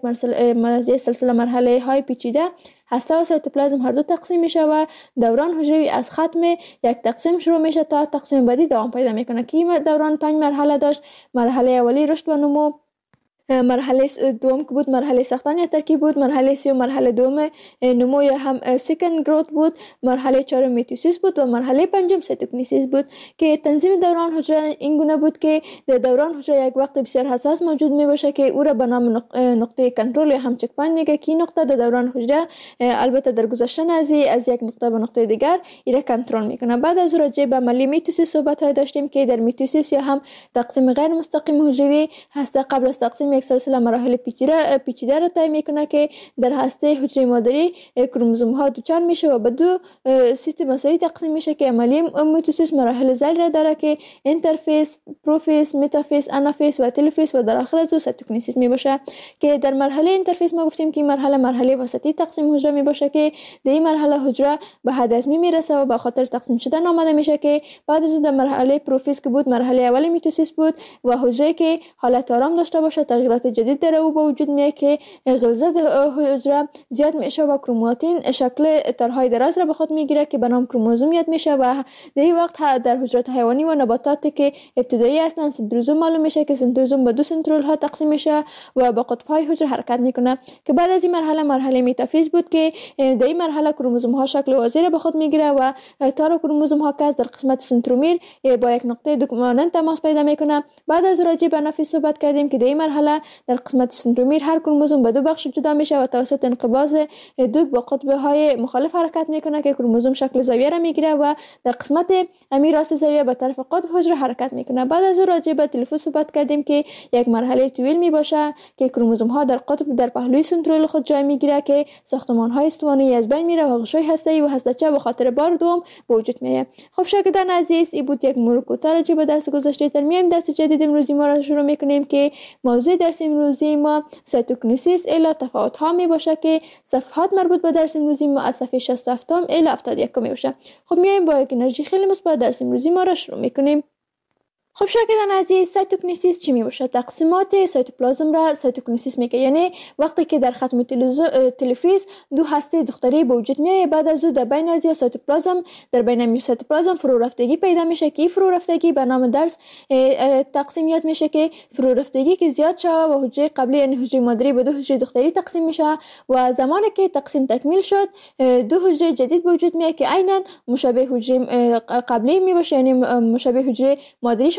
سلسله مرحله های پیچیده هسته و سایتوپلازم هر دو تقسیم میشه و دوران حجروی از ختم یک تقسیم شروع میشه تا تقسیم بعدی دوام پیدا میکنه که این دوران 5 مرحله داشت. مرحله اولی رشد و نمو، مرحله دوم که بود مرحله ساختن یا ترکیب بود، مرحله سوم مرحله دوم نمو یا هم سیکند گروت بود، مرحله چهارم میتوسیس بود و مرحله پنجم سایتوکینیسیس بود. که تنظیم دوران حجره این گونه بود که در دوران حجره یک وقت بسیار حساس موجود می باشه که او را به نام نقطه کنترل یا هم چک پوینت میگه که این نقطه در دوران حجره البته در گذشتن از یک نقطه به نقطه دیگر ایره کنترل میکنه. بعد از راجع به عملی میتوسیس صحبت های داشتیم که در میتوسیس یا هم تقسیم غیر مستقیم حجروی هسته قبل از تقسیم یک سلسله مراحل پیچیده را طی میکنه که در هسته حجره مادری کروموزوم ها دوچار میشه و به دو سیستم مساوی تقسیم میشه که عملی میتوسیس مراحل ذیل را داره که اینترفیس، پروفیس، متافیس، آنافیس و تلوفیس و در آخر از او سایتوکینیسیس می باشه. که در مرحله اینترفیس ما گفتیم که مرحله وسطی تقسیم حجره می باشه که در این مرحله حجره به حد هضمی میرسه و به خاطر تقسیم شدن آماده میشه که بعد از در مرحله پروفیس که بود مرحله اولی میتوسیس بود و حجره که حالت آرام داشته باشه تغییرات جدید در او به وجود میاد که غلظت حجره زیاد میشه و کروماتین شکل تارهای دراز را به خود میگیره که به نام کروموزوم یاد میشه و در این وقت در حجرات حیوانی و نباتاتی که ابتدایی هستند سنتروزوم معلوم میشه که سنتروزوم به دو سنترول ها تقسیم میشه و با قطب های حجره حرکت میکنه. که بعد از این مرحله متافیز بود که در این مرحله کروموزوم ها شکل وازی را به خود میگیره و تار کروموزوم ها که در قسمت سنترومیر با یک نقطه دوگانه تماس پیدا میکنه. بعد از راجع به آنافیز صحبت کردیم که در این مرحله در قسمت سنترومیر هر کروموزوم به دو بخش جدا میشه و توسط انقباض دوگ با قطب های مخالف حرکت میکنه که کروموزوم شکل زاویه را میگیره و در قسمت امیر راست زاویه به طرف قطب حجره حرکت میکنه. بعد از راجع به تلفوز صحبت کردیم که یک مرحله طویل میباشه که کروموزوم ها در قطب در پهلوی سنترول خود جای میگیره که ساختمان های استوانه‌ای از بین میره و غشای هسته‌ای و هسته‌چه به خاطر بار دوم به وجود میاد. خب شاگردان عزیز، این بود یک مرور کوتاه راجع به درس گذشته. در میایم درس جدید امروزی ما را شروع میکنیم که موضوع درس امروزی ما سایتوکینیسیس الی تفاوت ها می باشه که صفحات مربوط به درس امروزی ما از صفحه 67 الی 71 می باشه. خب میایم با یک انرژی خیلی مثبت درس امروزی ما را شروع میکنیم. خب شاگردان عزیز، سایتوکینیسیس چی می باشه؟ تقسیمات سایتوپلازم را سایتوکینیسیس میگه. یعنی وقتی که در ختم تلفیز دو هسته دختری به وجود میاد، بعد از او در بین از سایتوپلازم در بین سایتوپلازم فرو رفتگی پیدا میشه که فرو رفتگی به نام درس تقسیم یاد میشه که فرو رفتگی که زیاد شه و حجره قبلی یعنی حجره مادری به دو حجره دختری تقسیم میشه و زمانی که تقسیم تکمیل شد دو حجره جدید به وجود میاد که عیناً مشابه حجره قبلی می باشه، یعنی مشابه حجره مادریشان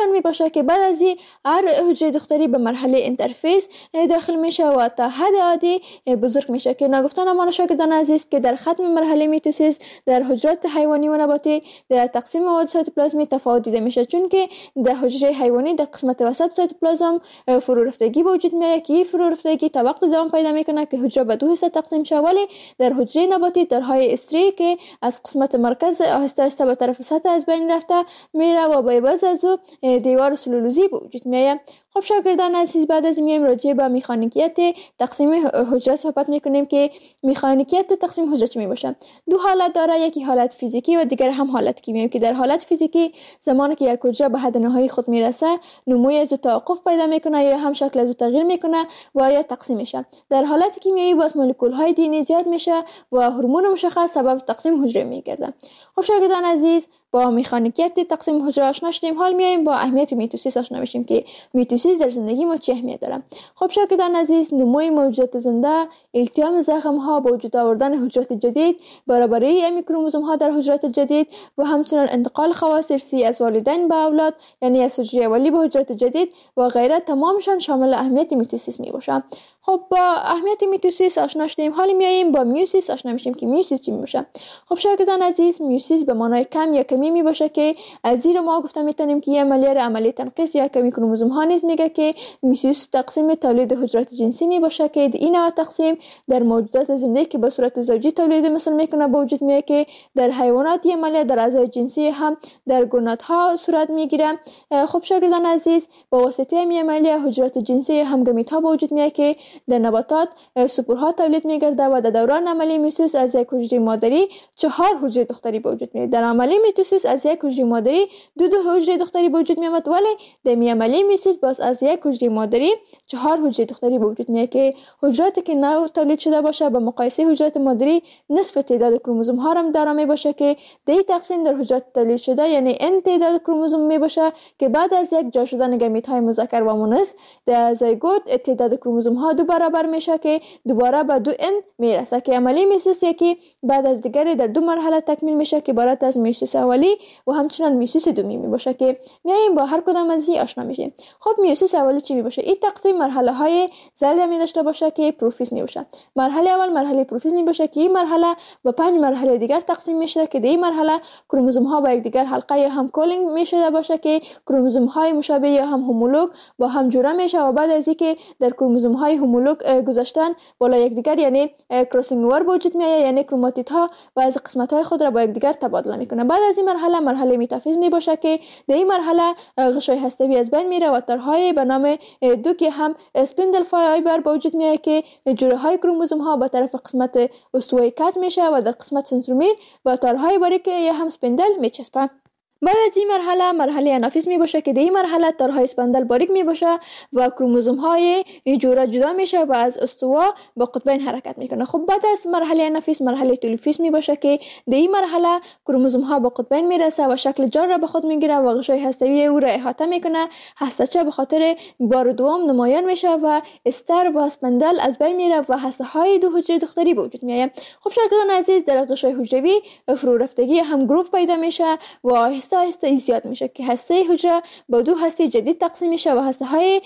همچنان می باشه که بعد از هر حجره دختری به مرحله اینترفیس داخل میشه و تا حد عادی بزرگ میشه که نگفتن امان شاگردان عزیز که در ختم مرحله میتوسیس در حجرات حیوانی و نباتی در تقسیم مواد سایتوپلازمی تفاوت دیده میشه، چون که در حجره حیوانی در قسمت وسط سایتوپلازم فرو رفتگی به وجود میاد که این فرو رفتگی تا وقت زمان پیدا میکنه که حجره به دو حصه تقسیم شه، ولی در حجره نباتی درهای استری که از قسمت مرکز آهسته آهسته به طرف سطح از بین رفته میره و به عوض از او دیوار سلولوزی به وجود میاد. خب شاگردان عزیز، بعد از میایم راجع به مکانیکیت تقسیم حجره صحبت میکنیم که مکانیکیت تقسیم حجره چی میباشه. دو حالت داره، یکی حالت فیزیکی و دیگر هم حالت کیمیایی که در حالت فیزیکی زمانی که یک حجره به حد نهایی خود میرسه نموی از توقف پیدا میکنه یا هم شکل از تغییر میکنه و یا تقسیم میشه. در حالت کیمیایی باز مولکول های دی زیاد میشه و هورمون مشخص سبب تقسیم حجره میگرده. خب شاگردان عزیز، با مکانیکیت تقسیم حجره آشنا شدیم، حال میایم با اهمیت میتوسیس آشنا بشیم که میتوسیس در زندگی ما چه اهمیت داره. خب شاگردان عزیز، نموی موجودات زنده، التیام زخم ها، با وجود آوردن حجرات جدید، برابری کروموزوم ها در حجرات جدید و همچنین انتقال خواص ارثی از والدین به اولاد، یعنی از حجره اولی به حجرات جدید و غیره، تمامشان شامل اهمیت میتوسیس میباشه. خب با اهمیت میتوسیس آشنا شدیم، حالا میایم با میوسیس آشنا میشیم که میوسیس چی میباشه. خب شاگردان عزیز، میوسیس به معنای کم یا کمی میباشه که از زیر ما گفته میتونیم که یه عملیه تنقیص یا کمی کروموزوم ها نیز میگه که میوسیس تقسیم تولید حجرات جنسی میباشه که این نوع تقسیم در موجودات زنده که به صورت زوجی تولید مثل میکنه به وجود میاد که در حیوانات یه عملیه در اعضای جنسی هم در گوناتها صورت میگیره. خب شاگردان عزیز، با واسطه این عملیه حجرات جنسی هم گمیت ها به وجود میاد که در نباتات سپورها تولید میگرده و در دوران عملیه میتوسیس از یک حجره مادری 4 حجره دختری به وجود میاد. در عملیه میتوسیس از یک حجره مادری دو حجره دختری به وجود میاد، ولی در عملیه میتوسیس باز از یک حجره مادری 4 حجره دختری به وجود میاد که حجراتی که نو تولید شده باشه به مقایسه حجرات مادری نصف تعداد کروموزوم ها هم داره میباشه که در تقسیم در حجرات تولید شده یعنی n تعداد کروموزوم میباشه که بعد از یک جا شدن گمیت های مذکر و مؤنث در زایگوت تعداد کروموزوم ها دو برابر میشه که دوباره به 2n میرسه که عملیه میتوسیس یکی بعد از دیگری در 2 مرحله تکمیل میشه که عبارت از میوسیس اولی و همچنین میوسیس دومی میباشه که میایم با هر کدام از این آشنا میشیم. خب میوسیس اولی چی میباشه؟ این تقسیم مرحله های ذره می داشته باشه که پروفیز میباشه. مرحله اول مرحله پروفیز میباشه که این مرحله به 5 مرحله دیگر تقسیم میشه که در این مرحله کروموزوم ها با یکدیگر حلقه یا هم کولینگ میشه باشه که کروموزوم های مشابه یا هم هومولوگ با هم جوړه میشه و بعد از اینکه در کروموزوم های هومولوگ گذاشتن بالا یکدیگر یعنی کراسینگ اوور به وجود میاد، یعنی کروماتید ها و از قسمت های خود را با یکدیگر تبادله میکنه. بعد از این مرحله متافیز میباشه که در این مرحله غشای هسته‌ای از بین میره و تارهای به نام دو که هم اسپندل فایبر به وجود میاد که جوره های کروموزوم ها به طرف قسمت استوایی کات میشه و در قسمت سنترومیر با تارهای باریک یا هم اسپندل میچسبن. بعد از این مرحله انافیز می باشه که در این مرحله تارهای اسپندل باریک می باشه و کروموزوم های جوره جدا میشه و از استوا با قطبین حرکت میکنه. خب بعد از مرحله انافیز مرحله تلوفیز می باشه که در این مرحله کروموزوم ها با قطبین میرسه و شکل جار را به خود میگیره و غشای هسته‌ای او را احاطه میکنه. هسته‌چه به خاطر بار دوم نمایان میشه و استر و اسپندل از بین میره و هسته های دو حجره دختری به وجود میاد. خب شاگردان عزیز، در غشای حجروی فرو رفتگی هم گروف پیدا میشه و آهسته زیاد میشه که هسته حجره با 2 هسته جدید تقسیم میشه و هسته های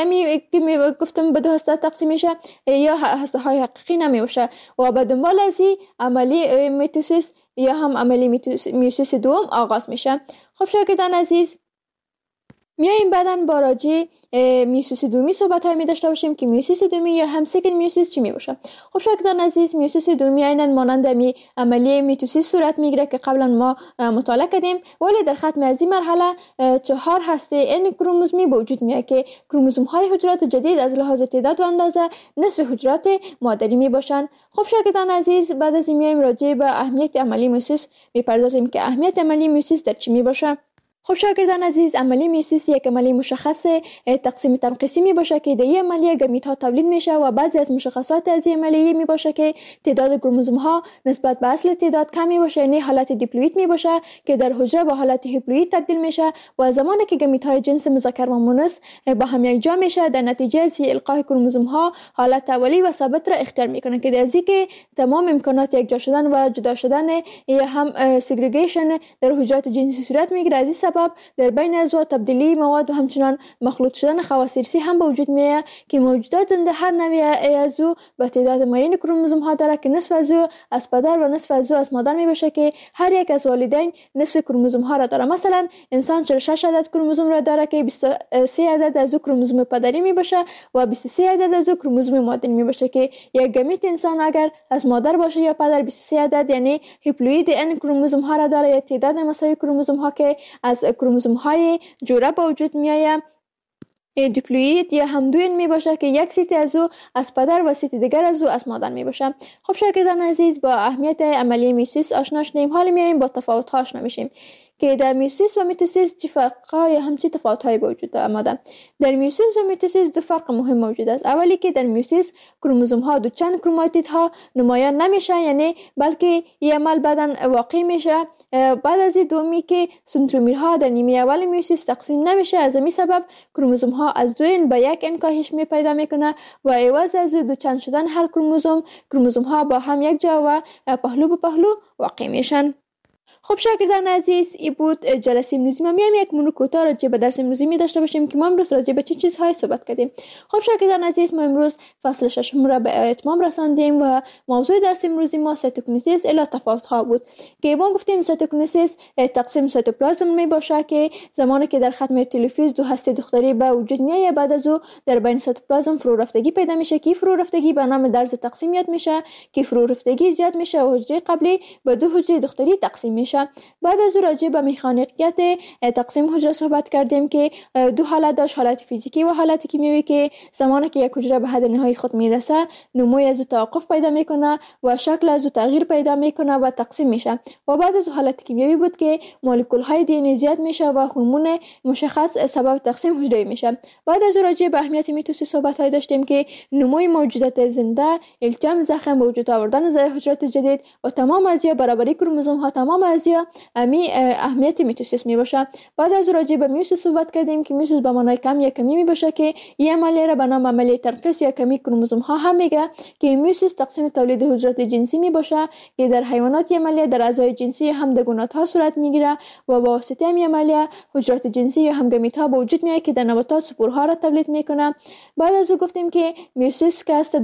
که گفتم به 2 هسته تقسیم میشه یا هسته های حقیقی نمیشه و به دنبال از این عملی میتوسیس یا هم عملی میوسیس دوم آغاز میشه. خب شاگردان عزیز، میایم بعدن با راجع میوسیس دومی صحبت های می داشته باشیم که میوسیس دومی یا هم سکند میوسیس چی می باشه. خب شاگردان عزیز، میوسیس دومی عیناً مانند عملیه میتوسیس صورت میگیره که قبلا ما مطالعه کردیم، ولی در ختم از این مرحله 4 هسته n کروموزومی به وجود میاد که کروموزوم های حجرات جدید از لحاظ تعداد و اندازه نصف حجرات مادری می باشن. خب شاگردان عزیز، بعد از این میایم راجع به اهمیت عملی میوسیس میپردازیم که اهمیت عملی میوسیس در چی می باشه. خب شاگردان عزیز، عملیه میوسیس یک عملیه مشخص تقسیم تنقیصی می باشه که در این عملیه گمیت ها تولید میشه و بعضی از مشخصات از این عملیه می باشه که تعداد کروموزوم ها نسبت به اصل تعداد کم می باشه، یعنی حالت دیپلوید می باشه که در حجره به حالت هیپلوید تبدیل میشه و زمانی که گمیت های جنس مذکر و مؤنث با هم یکجا میشه در نتیجه از القای کروموزوم ها حالت اولی و ثابت را اختیار میکنه که در ازی که تمام امکانات یکجا شدن و جدا شدن یا هم سگریگیشن در حجرات جنسی صورت میگیره. از سبب در بین عضو تبدیلی مواد و همچنان مخلوط شدن خواص ارثی هم به وجود میاد که موجودات زنده هر نوع عضو به تعداد معین کروموزوم ها داره که نصف عضو از پدر و نصف عضو از مادر می باشه که هر یک از والدین نصف کروموزوم ها را داره. مثلا انسان 46 عدد کروموزوم را داره که 23 عدد از کروموزوم پدری می باشه و 23 عدد از کروموزوم مادری می باشه که یک گمیت انسان اگر از مادر باشه یا پدر 23 عدد یعنی هیپلوید ان کروموزوم ها را داره یا تعداد مساوی کروموزوم ها که از کروموزوم های جوره به وجود میآید. دیپلوید یا همدوین می باشه که یک سیت از او از پدر و سیت دیگر از او از مادر می باشه. خب شاگردان عزیز، با اهمیت عملی میوسیس آشنا شدیم. حالا میایم با تفاوت ها آشنا میشیم که در میوسیس و میتوسیس چه فرق‌ها یا همچی تفاوت‌هایی وجود دارد. در میوسیس و میتوسیس دو فرق مهم موجود است. اولی که در میوسیس کروموزوم ها دو چند کروماتیدها نمایان نمیشه، یعنی بلکه این عمل بعداً واقع میشه. بعد از دومی که سنترومیرها در نیمه اول میوسیس تقسیم نمیشه، از همین سبب کروموزوم ها از 2 به 1 کاهش می پیدا میکنه و عوض از دو چند شدن هر کروموزوم ها با هم یک جا و پهلو به پهلو واقع میشن. خب شاگردان عزیز، این بود جلسه امروزی ما. میایم یک مرور کوتاه راجع به درس امروزی می داشته باشیم که ما امروز راجع به چه چیزهایی صحبت کردیم. خب شاگردان عزیز، ما امروز فصل 6 را به اتمام رساندیم و موضوع درس امروزی ما سایتوکینیزیس الی تفاوت‌ها بود که ما گفتیم سایتوکینیزیس تقسیم سایتوپلازم می باشه که زمانی که در ختم تلوفیز دو هسته دختری به وجود میاد، بعد از او در بین سایتوپلازم فرو رفتگی پیدا میشه که فرو رفتگی به نام درز تقسیم یاد میشه که فرو رفتگی زیاد میشه و حجره قبلی به دو حجره دختری تقسیم میشه. بعد از راجع به مکانیکیت تقسیم حجره صحبت کردیم که دو حالت داشت، حالت فیزیکی و حالت کیمیایی که زمانی که یک حجره به حد نهایی خود میرسه نموی از توقف پیدا میکنه و شکل از تغییر پیدا میکنه و تقسیم میشه. و بعد از حالت کیمیایی بود که مولکول های دی ان ای زیاد میشه و هورمون مشخص سبب تقسیم حجره میشه. بعد از راجع به اهمیت میتوسیس صحبت های داشتیم که نموی موجودات زنده، التیام زخم، به وجود آوردن حجرات جدید و تمام ازیا برابری کروموزوم ها، تمام ازیا اهمیت میتوسیس می باشه. بعد از راجع به میوسیس صحبت کردیم که میوسیس به معنای کم یا کمی می باشه که این عملیه را به نام عملیه تنقیص یا کمی کروموزوم ها هم میگه که میوسیس تقسیم تولید حجرات جنسی می باشه که در حیوانات عملیه در اعضای جنسی همدگونات ها صورت میگیره و با واسطه این عملیه حجرات جنسی یا همگامیت ها به وجود میاد که در نباتات سپورها را تولید میکنه. بعد از گفتیم که میوسیس که است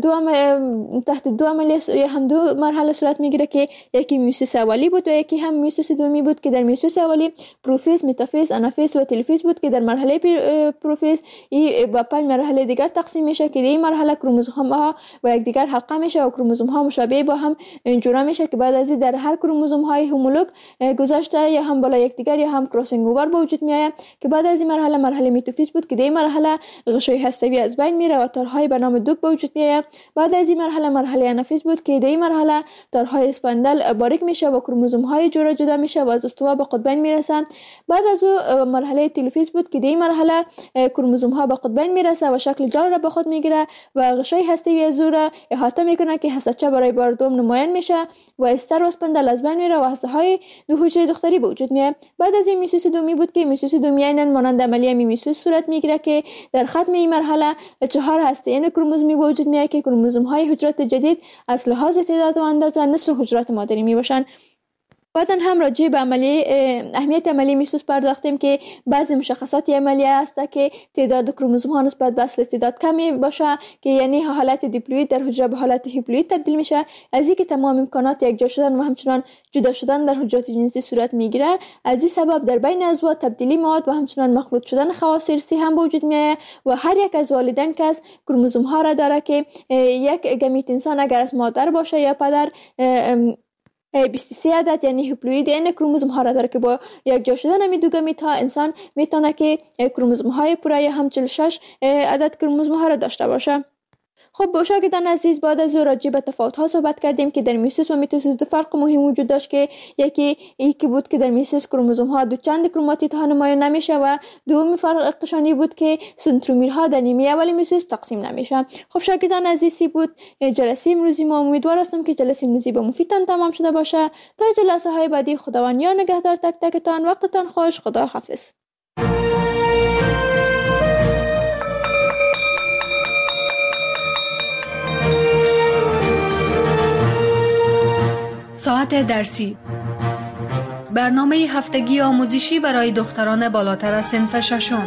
تحت دو عملیه یا هم دو مرحله صورت میگیره که یکی میوسیس اولی بود و یکی هم میوسیس دومی بود که در میوسیس اولی پروفیز، متافیز، آنافیز و تلفیز بود که در مرحله پروفیز این با 5 مرحله دیگر تقسیم میشه که در این مرحله کروموزوم ها و یک دیگر حلقه میشه و کروموزوم ها مشابه با هم جوړه میشه که بعد از این در هر کروموزوم های هومولوگ گذاشته یا هم بالا یکدیگر یا هم کراسینگ اوور به وجود میاد که بعد از این مرحله متافیز بود که در این مرحله غشای هسته‌ای از بین میره و تارهای به نام دوک به وجود میاد. بعد از این مرحله آنافیز بود که در این مرحله تارهای اسپاندل باریک میشه و کروموزوم های جدا میشه و از استوا به قطبین میرسن. بعد از مرحله تلفیز بود که در این مرحله کروموزوم ها به قطبین میرسه و شکل جال را به خود میگیره و غشای هسته‌ای از او را احاطه میکنه که هسته‌چه برای بار دوم نمایان میشه و استر و اسپاندل از بین میره و هسته های دو حجره دختری به وجود میاد. بعد از این میوسیس دومی بود که میوسیس دومی عیناً مانند عملیه میوسیس صورت میگیره که در ختم این مرحله 4 هسته این کروموزومی به وجود میاد که کروموزوم های حجرات جدید از لحاظ تعداد و اندازه نصف حجرات مادری میباشن. بعدن هم راجع به اهمیت عملیه میوسیس پرداختیم که بعضی مشخصات عملیه است که تعداد کروموزوم ها نسبت به اصل تعداد کمی باشه که یعنی حالت دیپلوید در حجره به حالت هیپلوید تبدیل میشه. از اینکه تمام امکانات یکجا شدن و همچنان جدا شدن در حجرات جنسی صورت میگیره، از این سبب در بین اعضا تبدیلی مواد و همچنان مخلوط شدن خواص ارثی هم به وجود میاد و هر یک از والدین که از کروموزوم ها را داره که یک گمیت انسان اگر از مادر باشه یا پدر 23 عدد یعنی هیپلوید این کروموزوم ها را داره که با یک جا شدن همین دو گمیت ها انسان میتونه که کروموزوم های پوره یا هم 46 عدد کروموزوم ها را داشته باشه. خب با شاگردان عزیز، بعد از راجع به تفاوت ها صحبت کردیم که در میوسیس و میتوسیس دو فرق مهم وجود داشت که یکی بود که در میوسیس کروموزوم ها دو چند کروماتید ها نمایان نمیشه و دومی فرقشانی بود که سنترومیرها در نیمه اول میوسیس تقسیم نمیشه. خب شاگردان عزیزی بود جلسه امروزی ما. امیدوار هستم که جلسه امروزی به مفیدتان تمام شده باشه. تا جلسه های بعدی خداوند یار نگهدار تک تکتان. وقتتان خوش. خدا حافظ. ساعت درسی برنامه هفتگی آموزشی برای دختران بالاتر از صنف ششم.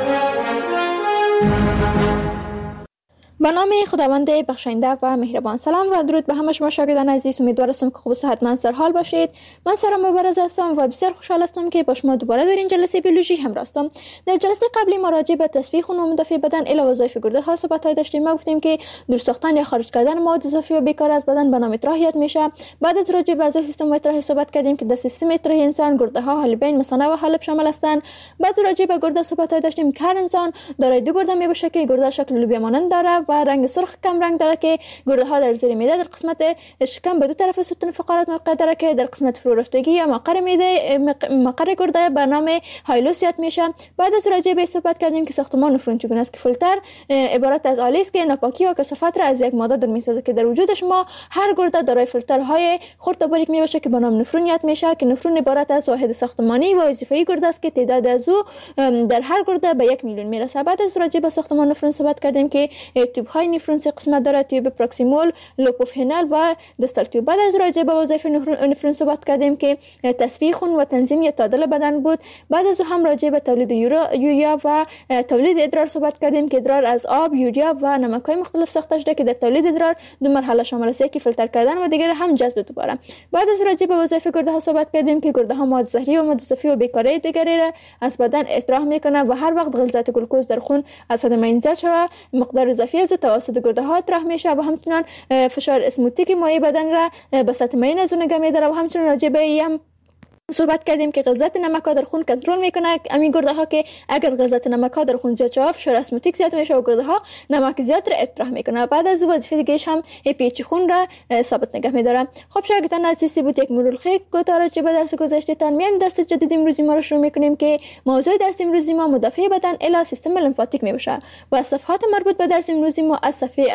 به نام خداوند بخشنده و مهربان. سلام و درود به همه شما شاگردان عزیز. امیدوار هستم که خوب و صحتمند سرحال باشید. من سارا مبارز هستم و بسیار خوشحال هستم که با شما دوباره در این جلسه بیولوژی همراه هستم. در جلسه قبلی ما راجع به تصفیه خون و مدافع بدن الی وظایف گرده ها صحبت داشتیم. ما گفتیم که دور ساختن یا خارج کردن مواد اضافی و بیکار از بدن به نام اطراحیت میشه. بعد از راجع به اعضای سیستم اطراحی صحبت کردیم که در سیستم اطراحی انسان گرده ها، حالبین، مثانه و حالب شامل هستند. بعد راجع به گرده صحبت داشتیم که هر انسان دارای دو گرده میباشه که گرده شکل لوبیا مانند داره و رنگ سرخ کم رنگ داره که گرده ها در زیر معده در قسمت شکم به دو طرف ستون فقرات موقع داره که در قسمت فرو رفتگی یا مقر معده مقر گرده به نام هایلوس یاد میشه. بعد از راجع به صحبت کردیم که ساختمان نفرون چگونه است که فیلتر عبارت از آلی است که ناپاکی و کثافت را از یک ماده دور میسازه که در وجود شما هر گرده دارای فیلترهای خرد و باریک میباشه که به نام نفرون یاد میشه که نفرون عبارت از واحد ساختمانی و وظیفه‌ای گرده است که تعداد از او در هر گرده به 1 میلیون میرسه. بعد از راجع به ساختمان نفرون صحبت کردیم که تیوب های نفرون سه قسمت داره: تیوب پروکسیمال، لوپوفینال و دستال تیوب. بعد از راجع به وظایف نفرون صحبت کردیم که تصفیه خون و تنظیم یا تعادل بدن بود. بعد از هم راجع به تولید یوریا و تولید ادرار صحبت کردیم که ادرار از آب، یوریا و نمک‌های مختلف ساخته شده که در تولید ادرار دو مرحله شامل است: یکی فیلتر کردن و دیگر هم جذب دوباره. بعد از راجع به وظایف گرده ها صحبت کردیم که گرده ها مواد زهری و مواد اضافی و بیکاری دیگری را از بدن اطراح میکنه و هر وقت غلظت گلوکوز در خون از حد معین زیاد شود مقدار اضافی از توسط گرده ها اطراح میشه و همچنین فشار اسموتیک مایع بدن را به سطح معین از نگه می‌داره و همچنین راجع به هم صحبت کردیم که غلظت نمک ها در خون کنترل میکنه. همین گرده ها که اگر غلظت نمک ها در خون زیاد شود فشار اسموتیک زیاد میشه و گرده ها نمک زیاد را اطراح میکنه. بعد از وظیفه دیگه‌اش هم پیچ خون را ثابت نگه میداره. خب شاگردان عزیز، بود یک مرور خیر گذار به درس گذشته‌تان. میایم درس جدید امروزی ما رو شروع میکنیم که موضوع درس امروزی ما مدافع بدن الی سیستم لمفاتیک میباشه و صفحات مربوط به درس امروزی ما از صفحه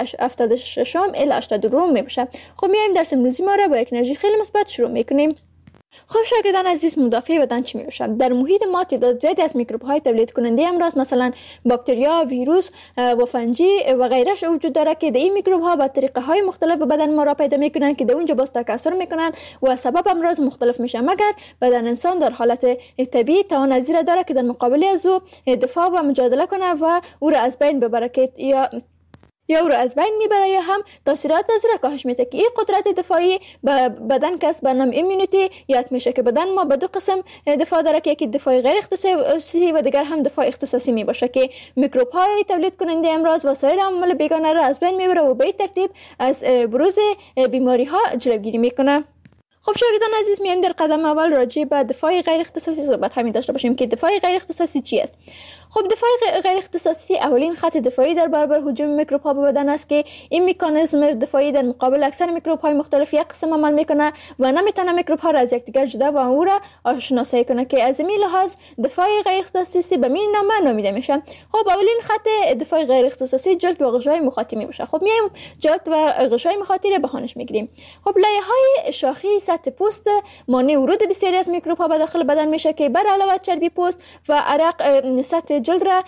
76 الی 82 میباشه. خب میایم درس امروزی ما رو با یک انرژی خیلی مثبت شروع میکنیم. خب شاگردان عزیز، مدافع بدن چی میشه؟ در محیط ما تعداد زیادی از میکروب های تولید کننده امراض مثلا باکتریا، ویروس و فنجی و غیرش وجود داره که این میکروب ها با طریقه های مختلف به بدن ما را پیدا میکنن که در اونجا باز تکثر میکنن و سبب امراض مختلف میشه، مگر بدن انسان در حالت طبیعی توان از این داره که در مقابل از او دفاع و مجادله کنه و او را از بین ببره که یا او را از بین میبره یا هم تاثیرات از را کاهش میده که این قدرت دفاعی بدن کسب به نام ایمونیتی یاد میشه که بدن ما به دو قسم دفاع داره که یکی دفاع غیر اختصاصی و دیگر هم دفاع اختصاصی میباشه که میکروب های تولید کننده امراض و سایر عوامل بیگانه را از بین میبره و به این ترتیب از بروز بیماری ها جلوگیری میکنه. خب شاگردان عزیز، میایم در قدم اول راجع به دفاع غیر اختصاصی صحبت همین داشته باشیم که دفاع غیر اختصاصی چی است. خب دفاع غیر اختصاصی اولین خط دفاعی در برابر هجوم میکروب ها به بدن است که این مکانیزم دفاعی در مقابل اکثر میکروب های مختلف یک قسم عمل میکنه و نمیتونه میکروب ها را از یکدیگر جدا و او را آشناسایی کنه که از این لحاظ دفاع غیر اختصاصی به این نام نامیده میشه. خب اولین خط دفاع غیر اختصاصی جلد و غشای مخاطی میشه. خب میایم جلد و غشای مخاطی را بهانش میگیریم. خب لایه های شاخی سطح پوست مانع ورود بسیاری از میکروب ها به داخل بدن میشه که بر علاوه چربی پوست و عرق سطح جلد را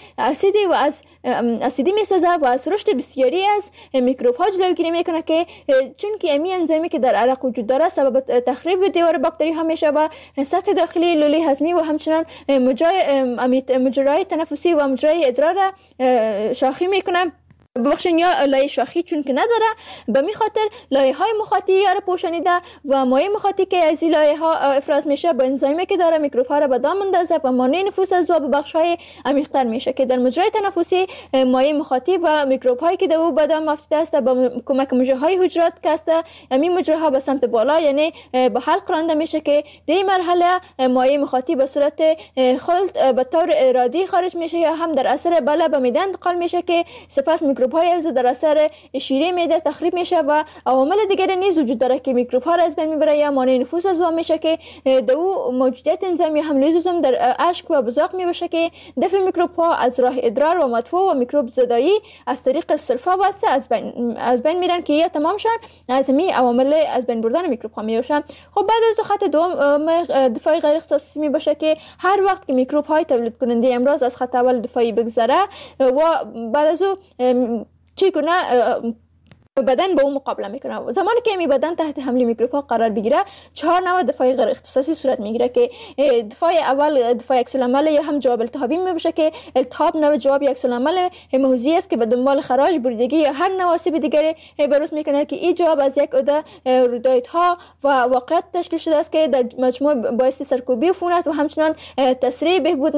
اسیدی میسازه و از رشد بسیاری از میکروب ها جلوگیری میکنه که چون که امی انزیمی که در عرق وجود داره سبب تخریب دیوار باکتری ها میشه و سطح داخلی لوله هضمی و همچنان مجرای تنفسی و مجرای ادرار را شاخی میکنه. ببخشید یا لایه شاخی چون که نداره، به می خاطر لایه های مخاطی را پوشانیده و مایع مخاطی که از این لایه ها افراز میشه با انزیمی که داره میکروب ها را به دام اندازه و مانع نفوذ از او به بخش های عمیق‌تر میشه که در مجرای تنفسی مایع مخاطی و میکروب هایی که در او به دام افتاده است با کمک مجره های حجرات که است همین مجره ها به سمت بالا یعنی به حلق رانده میشه که در این مرحله مایع مخاطی به صورت خلط به طور ارادی خارج میشه یا هم در اثر بالا به معده انتقال میشه که سپس میکروب های از در اثر شیره معده تخریب میشه و عوامل دیگری نیز وجود داره که میکروب ها را از بین میبره یا مانع نفوذ از آن میشه که در او موجودیت انزیم یا هم لیزوزوم در اشک و بزاق میباشه که دفع میکروب ها از راه ادرار و مدفوع و میکروب زدایی از طریق صرفه واسه از بین میرن که یا تمام شن از می عوامل از بین بردن میکروب ها میباشن. خب بعد از خط دوم دفاع غیر اختصاصی میباشه که هر وقت که میکروب های تولید کننده امراض از خط اول دفاعی بگذره و بعد از او چگونه بدن به اون مقابله میکنه. زمانی که می بدن تحت حمله میکروب ها قرار بگیره 4 نوع دفاع غیر اختصاصی صورت میگیره که دفاع اول دفاع عکس العمل یا هم جواب التهابی میشه که التهاب نوع جواب عکس العمل هیموزی است که به دنبال خراش، بریدگی یا هر نوع آسیب دیگری بروز میکنه که این جواب از یک عده رویدادها و واقعیت تشکیل شده است که در مجموع باعث سرکوبی عفونت و همچنان تسریع بهبود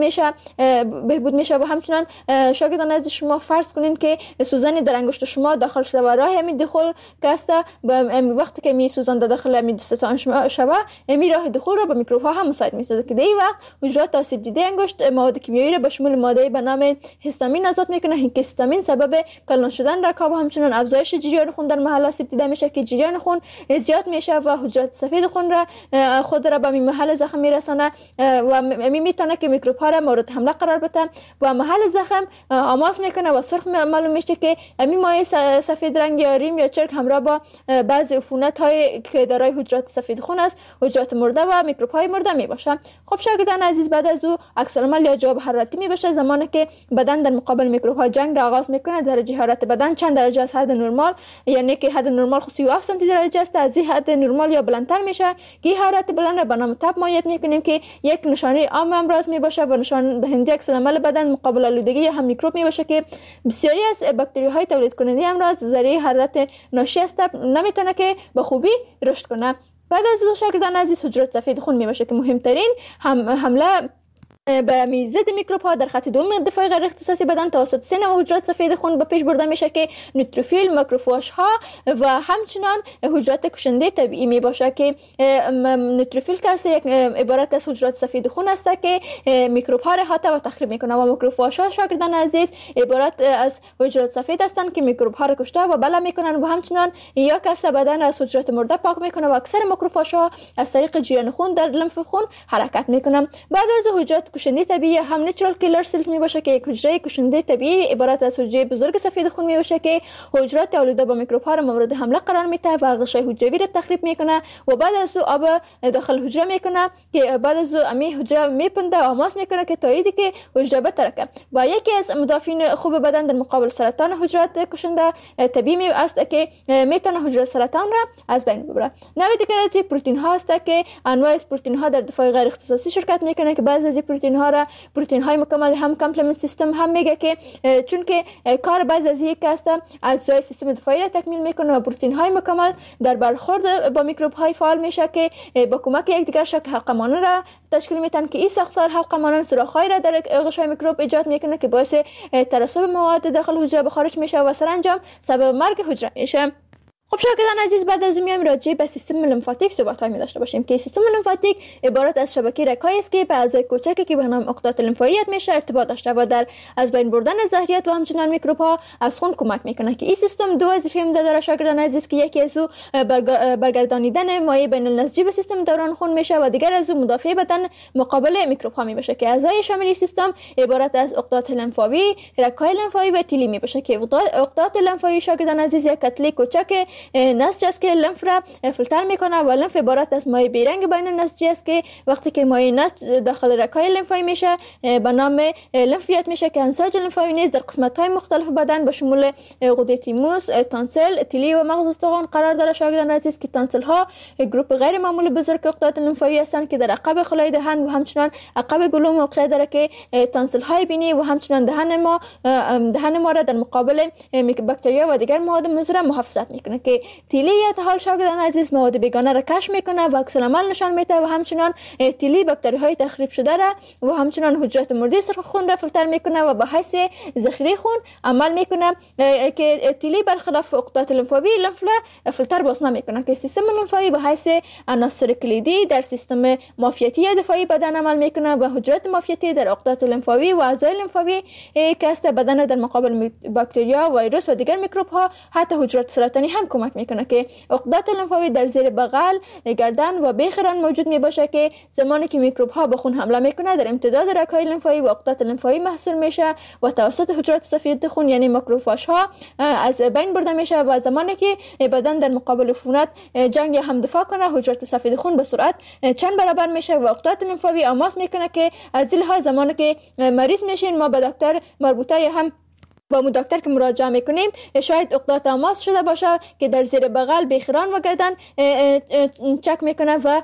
میشه و همچنان شاگردان از شما فرض کنین که سوزن در انگشت شما داخل شده و راه می دخول کاسته وقتی که می سوزن داخل می دستان شما می راه دخول را به میکروب ها هم مساعد می سازد که در این وقت حجرات آسیب دیده انگشت مواد کیمیایی را به شمول ماده به نام هیستامین آزاد میکنه. این هیستامین سبب کلان شدن رکاب و همچنان افزایش جریان خون در محل آسیب دیده میشه که جریان خون زیاد میشه و حجرات سفید خون را خود را به محل زخم میرسانه و میتونه که میکروب ها را مورد حمله قرار بده و محل زخم آماس میکنه و سرخ معلوم میشه که امی مایع سفید رنگ یا ریم یا چرک همراه با بعضی عفونت های که دارای حجرات سفید خون است، حجرات مرده و میکروب های مرده می باشه. خب شاگردان عزیز، بعد از او عکس العمل یا جواب حرارتی می باشه زمانی که بدن در مقابل میکروب ها جنگ را آغاز میکنه. درجه حرارت بدن چند درجه از حد نرمال، یعنی که حد نرمال 37 سانتی درجه است، از این حد نرمال یا بلندتر میشه که حرارت بلند را به نام تب مایعات میکنیم که یک نشانه عام امراض می باشه و نشان دهنده عکس العمل بدن مقابل آلودگی یا هم میکروب می باشه که بسیاری از باکتری های تولید کننده امراض ذریعه حرارت ناشی از تب نمیتونه که به خوبی رشد کنه. بعد از او شاگردان عزیز حجرات سفید خون می باشه که مهمترین حمله به میزد میکروب ها در خط دوم دفاع غیر اختصاصی بدن توسط 3 نوع حجرات سفید خون به پیش برده میشه که نوتروفیل، ماکروفاژ ها و همچنان حجرات کشنده طبیعی می باشه که نوتروفیل که یک عبارت از حجرات سفید خون است که میکروب ها را احاطه و تخریب میکنه و ماکروفاژ ها شاگردان عزیز عبارت از حجرات سفید هستند که میکروب ها را کشته و بلا میکنن و همچنان یا کس بدن از حجرات مرده پاک میکنه و اکثر ماکروفاژ ها از طریق جریان خون در لمف خون حرکت میکنن. بعد از حجرات کشنده طبیعی هم نیچرال کیلر سلز می باشه که یک حجره کشنده طبیعی عبارت از حجره بزرگ سفید خون می باشه که حجرات آلوده با میکروب ها را مورد حمله قرار میده و غشای حجروی را تخریب میکنه و بعد از او آب داخل حجره میکنه که بعد از او امی حجره میپنده و آماس میکنه که تاییدی که حجره بترکه و یکی از مدافعین خوب بدن در مقابل سرطان حجرات کشنده طبیعی است که میتونه حجره سرطان را از بین ببره. نوع دیگر از پروتئین ها است که انواع از پروتئین ها در دفاع غیر اختصاصی شرکت میکنه که بعضی از پروتئین ها را پروتئین های مکمل هم کامپلمنت سیستم هم میگه که چون که کار بعضی از یک است اجزای سیستم دفاعی را تکمیل میکنه و پروتئین های مکمل در برخورد با میکروب های فعال میشه که با کمک یکدیگر شکل حلقه مانند را تشکیل میدن که این ساختار حلقه مانند سوراخ‌های را در غشای میکروب ایجاد میکنه که باعث ترسب مواد داخل حجره به خارج میشه و سرانجام سبب مرگ حجره میشه. خب شاگردان عزیز، بعد از میام راجع به سیستم لمفاتیک صحبت‌های می داشته باشیم که سیستم لمفاتیک عبارت از شبکه رگ‌هایی است که به اعضای کوچکی که به نام عقدات لمفاوی میشه ارتباط داشته و در از بین بردن زهریات و همچنان میکروب‌ها از خون کمک میکنه که این سیستم دو وظیفه عمده داره شاگردان عزیز که یکی از او برگردانیدن مایع بین النسجی به سیستم دوران خون میشه و دیگر از او مدافع بدن مقابل میکروب‌ها می باشه که اعضای شامل سیستم عبارت از عقدات لمفاوی، رگ‌های لمفاوی و تیلی می باشه که عقدات لمفاوی شاگردان عزیز یک کتله کوچک نسج است که لمف را فیلتر میکنه و لمف عبارت از مایع بیرنگ بین النسجی است که وقتی که مایع نسج داخل رگ‌های لمفاوی میشه به نام لمفیات میشه که انساج لمفاوی نیز در قسمت‌های مختلف بدن به شمول غده تیموس، تانسل، تیلی و مغز استخوان قرار داره شاگردان عزیز که تانسل ها گروپ غیر معمولی بزرگ عقدات لمفاوی هستند که در عقب خلای دهن و همچنان عقب گلو موقع داره که تانسل های بینی و همچنان دهن ما را در مقابل باکتریا و دیگر مواد مضر محافظت میکنه که تیلی یا حال شاگردان عزیز مواد بیگانه را کشف میکنه و عکس العمل نشان میده و همچنان تیلی باکتری های تخریب شده را و همچنان حجرات مرده سرخ خون را فیلتر میکنه و به حیث ذخیره خون عمل میکنه که تیلی برخلاف عقدات لمفاوی لمف را فیلتر باز نمیکنه که سیستم لمفاوی به حیث عناصر کلیدی در سیستم معافیتی دفاعی بدن عمل میکنه و حجرات معافیتی در عقدات لمفاوی و اعضای لمفاوی که است بدن در مقابل باکتریا، ویروس و دیگر میکروب ها حتی حجرات سرطانی هم کمک میکنه که عقدات لمفاوی در زیر بغل، گردن و بیخ ران موجود می باشه که زمانی که میکروب ها به خون حمله میکنه در امتداد رگ‌های لمفاوی و عقدات لمفاوی محصول میشه و توسط حجرات سفید خون یعنی ماکروفاژ ها از بین برده میشه و زمانی که بدن در مقابل عفونت جنگ یا هم دفاع کنه حجرات سفید خون به سرعت چند برابر میشه و عقدات لمفاوی آماس میکنه که از این لحاظ زمانی که مریض میشین ما به دکتر مربوطه یا هم با مو دکتر که مراجعه میکنیم شاید عقده تماس شده باشه که در زیر بغل بیخران و گردن چک میکنه و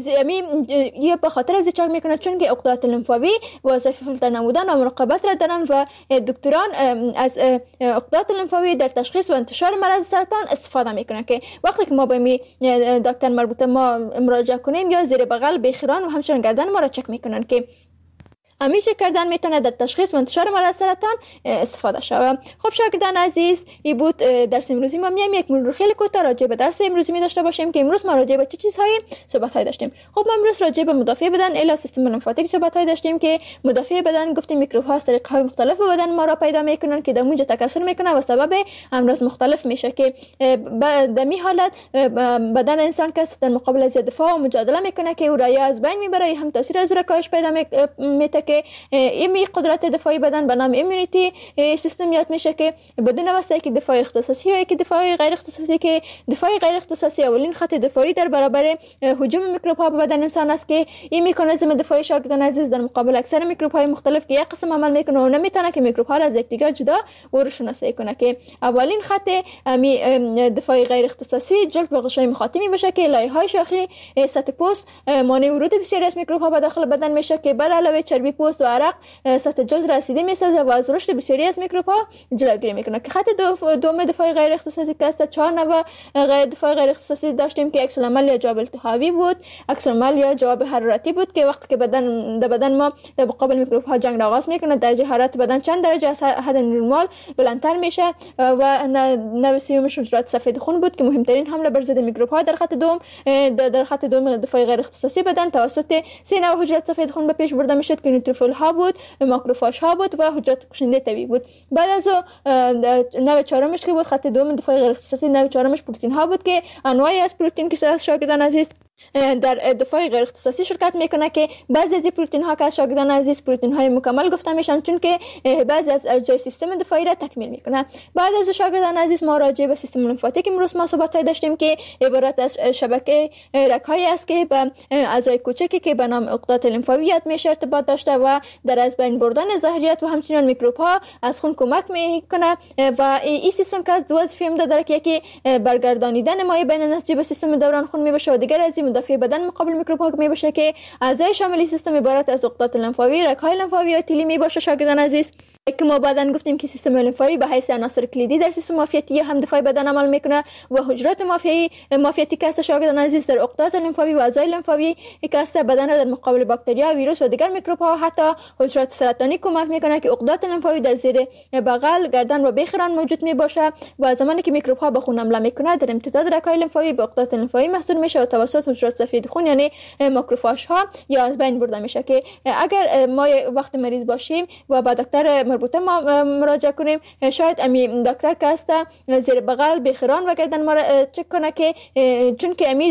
یه به خاطر از چک میکنه چون که عقدات لمفاوی وظیفه فیلتر نمودن و مراقبت را دارن و دکتران از عقدات لمفاوی در تشخیص و انتشار مرض سرطان استفاده میکنن که وقتی که ما به می دکتر مربوطه ما مراجعه کنیم یا زیر بغل بیخران و همچنین گردن ما را چک میکنن که همیشه کردن میتونه در تشخیص و انتشار مرض سرطان استفاده شود. خب شاگردان عزیز، این بود درس امروزی ما. میایم یک مرور خیلی کوتاه راجع به درس امروزی می داشته باشیم که امروز ما راجع به چه چیزهایی صحبت داشتیم. خب ما امروز راجع به مدافع بدن الی سیستم لمفاتیک صحبت داشتیم که مدافع بدن گفتیم میکروب ها طریق های مختلف بدن ما را پیدا میکنن که در اونجا تکثر میکنه و سبب امراض مختلف میشه که در می حالت بدن انسان که در مقابل از دفاع و مجادله میکنه که او را یا از بین میبره هم تاثیر از کاهش پیدا میته که این قدرت دفاعی بدن به نام ایمونیتی سیستم یاد میشه که بدون واسطه که دفاع اختصاصی یا که دفاع غیر اختصاصی که دفاع غیر اختصاصی اولین خط دفاعی در برابر هجوم میکروب ها به بدن انسان است که این مکانیزم دفاعی شاگردان عزیز در مقابل اکثر میکروب های مختلف که یک قسم عمل میکنه و نمیتونه که میکروب ها را از یکدیگر جدا و رو شناسایی کنه که اولین خط دفاعی غیر اختصاصی جلد به غشای مخاطی میشه که لایه های شاخی سطح پوست مانع ورود بسیاری از میکروب ها به داخل بدن میشه که بر علاوه چربی پوست و عرق سطح جلد رسیده میسازه و از رشد بسیاری از میکروب ها جلوگیری میکنه که خط دوم دفاع غیر اختصاصی که است 4 نوع دفاع غیر اختصاصی داشتیم که عکس العمل یا جواب التهابی بود، عکس العمل یا جواب حرارتی بود که وقتی که بدن ما در مقابل میکروب ها جنگ آغاز میکنه درجه حرارت بدن چند درجه از حد نرمال بلندتر میشه و نوع سومش حجرات سفید خون بود که مهمترین حمله بر ضد میکروب ها در خط دوم دفاع غیر اختصاصی بدن توسط 3 نوع حجرات سفید خون به پیش برده میشد که نیوتروفیل ها بود، ماکروفاژ ها بود و حجرات کشنده طبیعی بود. بعد از نوع چهارمش که بود خط دوم دفاع غیر اختصاصی، نوع چهارمش پروتئین ها بود که انواعی از پروتئین که شاگردان عزیز در دفاع غیر اختصاصی شرکت میکنه که بعضی از پروتئین ها که شاگردان عزیز پروتئین های مکمل گفته میشن چون که بعضی از اجزای سیستم دفاعی را تکمیل میکنه. بعد از شاگردان عزیز ما راجع به سیستم لمفاتیک امروز ما صحبت داشتیم که عبارت از شبکه رگ‌هایی است که به اعضای کوچکی که به نام عقدات لمفاوی میشه ارتباط داشته و در از بین بردن زهریات و همچنین میکروب ها از خون کمک میکنه و این سیستم که از دو وظیفه داره که یکی برگردانیدن مایع بین نسجی به سیستم دوران خون میبشه و دیگر از مدافع بدن مقابل میکروب ها میبشه که اعضای شامل سیستم عبارت از عقدات لمفاوی، رگ‌های لمفاوی و تیلی میباشه شاگردان عزیز که ما بعداً گفتیم که سیستم لمفاوی به حیث عناصر کلیدی در سیستم معافیتی هم دفاعی بدن عمل میکنه و حجرات معافیتی که است شاگردان عزیز در عقدات لمفاوی و اعضای لمفاوی که است بدن را در مقابل باکتریا، ویروس و دیگر میکروب ها حتی حجرات سرطانی کمک میکنه که عقدات لمفاوی در زیر بغل، گردن و بیخران موجود میباشه و زمانی که میکروب ها به خون حمله میکنه در امتداد رگ‌های لمفاوی به عقدات لمفاوی محصول میشه و توسط حجرات سفید خون یعنی ماکروفاژ ها یا از بین برده میشه که اگر ما وقت مریض باشیم و با دکتر مربوطه ما مراجعه کنیم شاید امی دکتر که است زیر بغل بیخران و گردن ما را چک کنه که چون که امی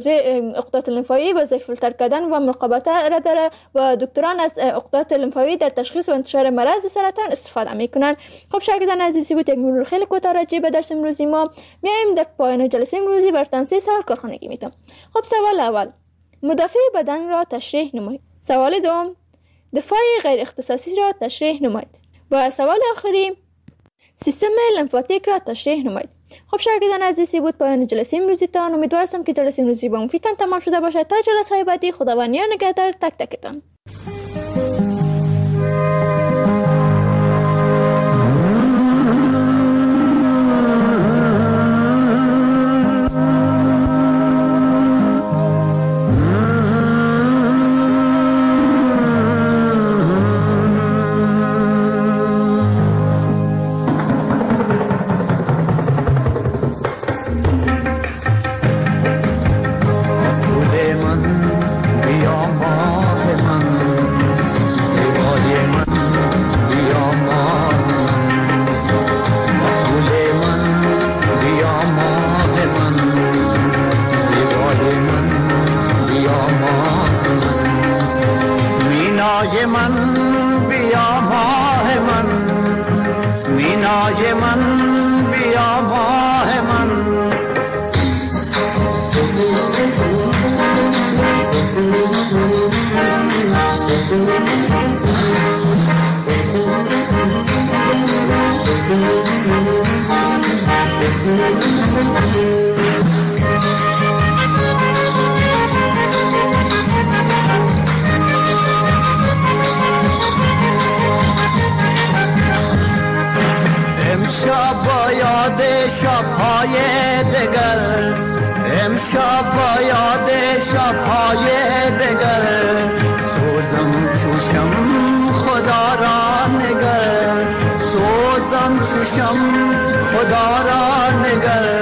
عقدات لمفاوی وظیفه فیلتر کردن و مراقبت را داره و دکتران از عقدات لمفاوی در تشخیص و انتشار مرض سرطان استفاده میکنن. خب شاگردان عزیزی بود یک مرور خیلی کوتاه راجع به درس امروزی ما. میایم در پایان جلسه امروزی براتون 3 سوال کارخانگی میتونم. خب سوال اول، مدافع بدن را تشریح نمایید. سوال دوم، دفاع غیر اختصاصی را تشریح نمایید. و سوال آخری، سیستم لمفاتیک را تشریح نمایید. خب شاگردان عزیزی بود پایان جلسه امروزی تان. امیدوارم که جلسه امروزی با مفیدتان تمام شده باشد. تا جلسه بعدی خداوند نگهدار تک تکتان. بیا ماه من شب‌های دگر، امشب با یاد شب‌های دگر، سوزم چوشم خدا را نگر، سوزم چوشم خدا را نگر.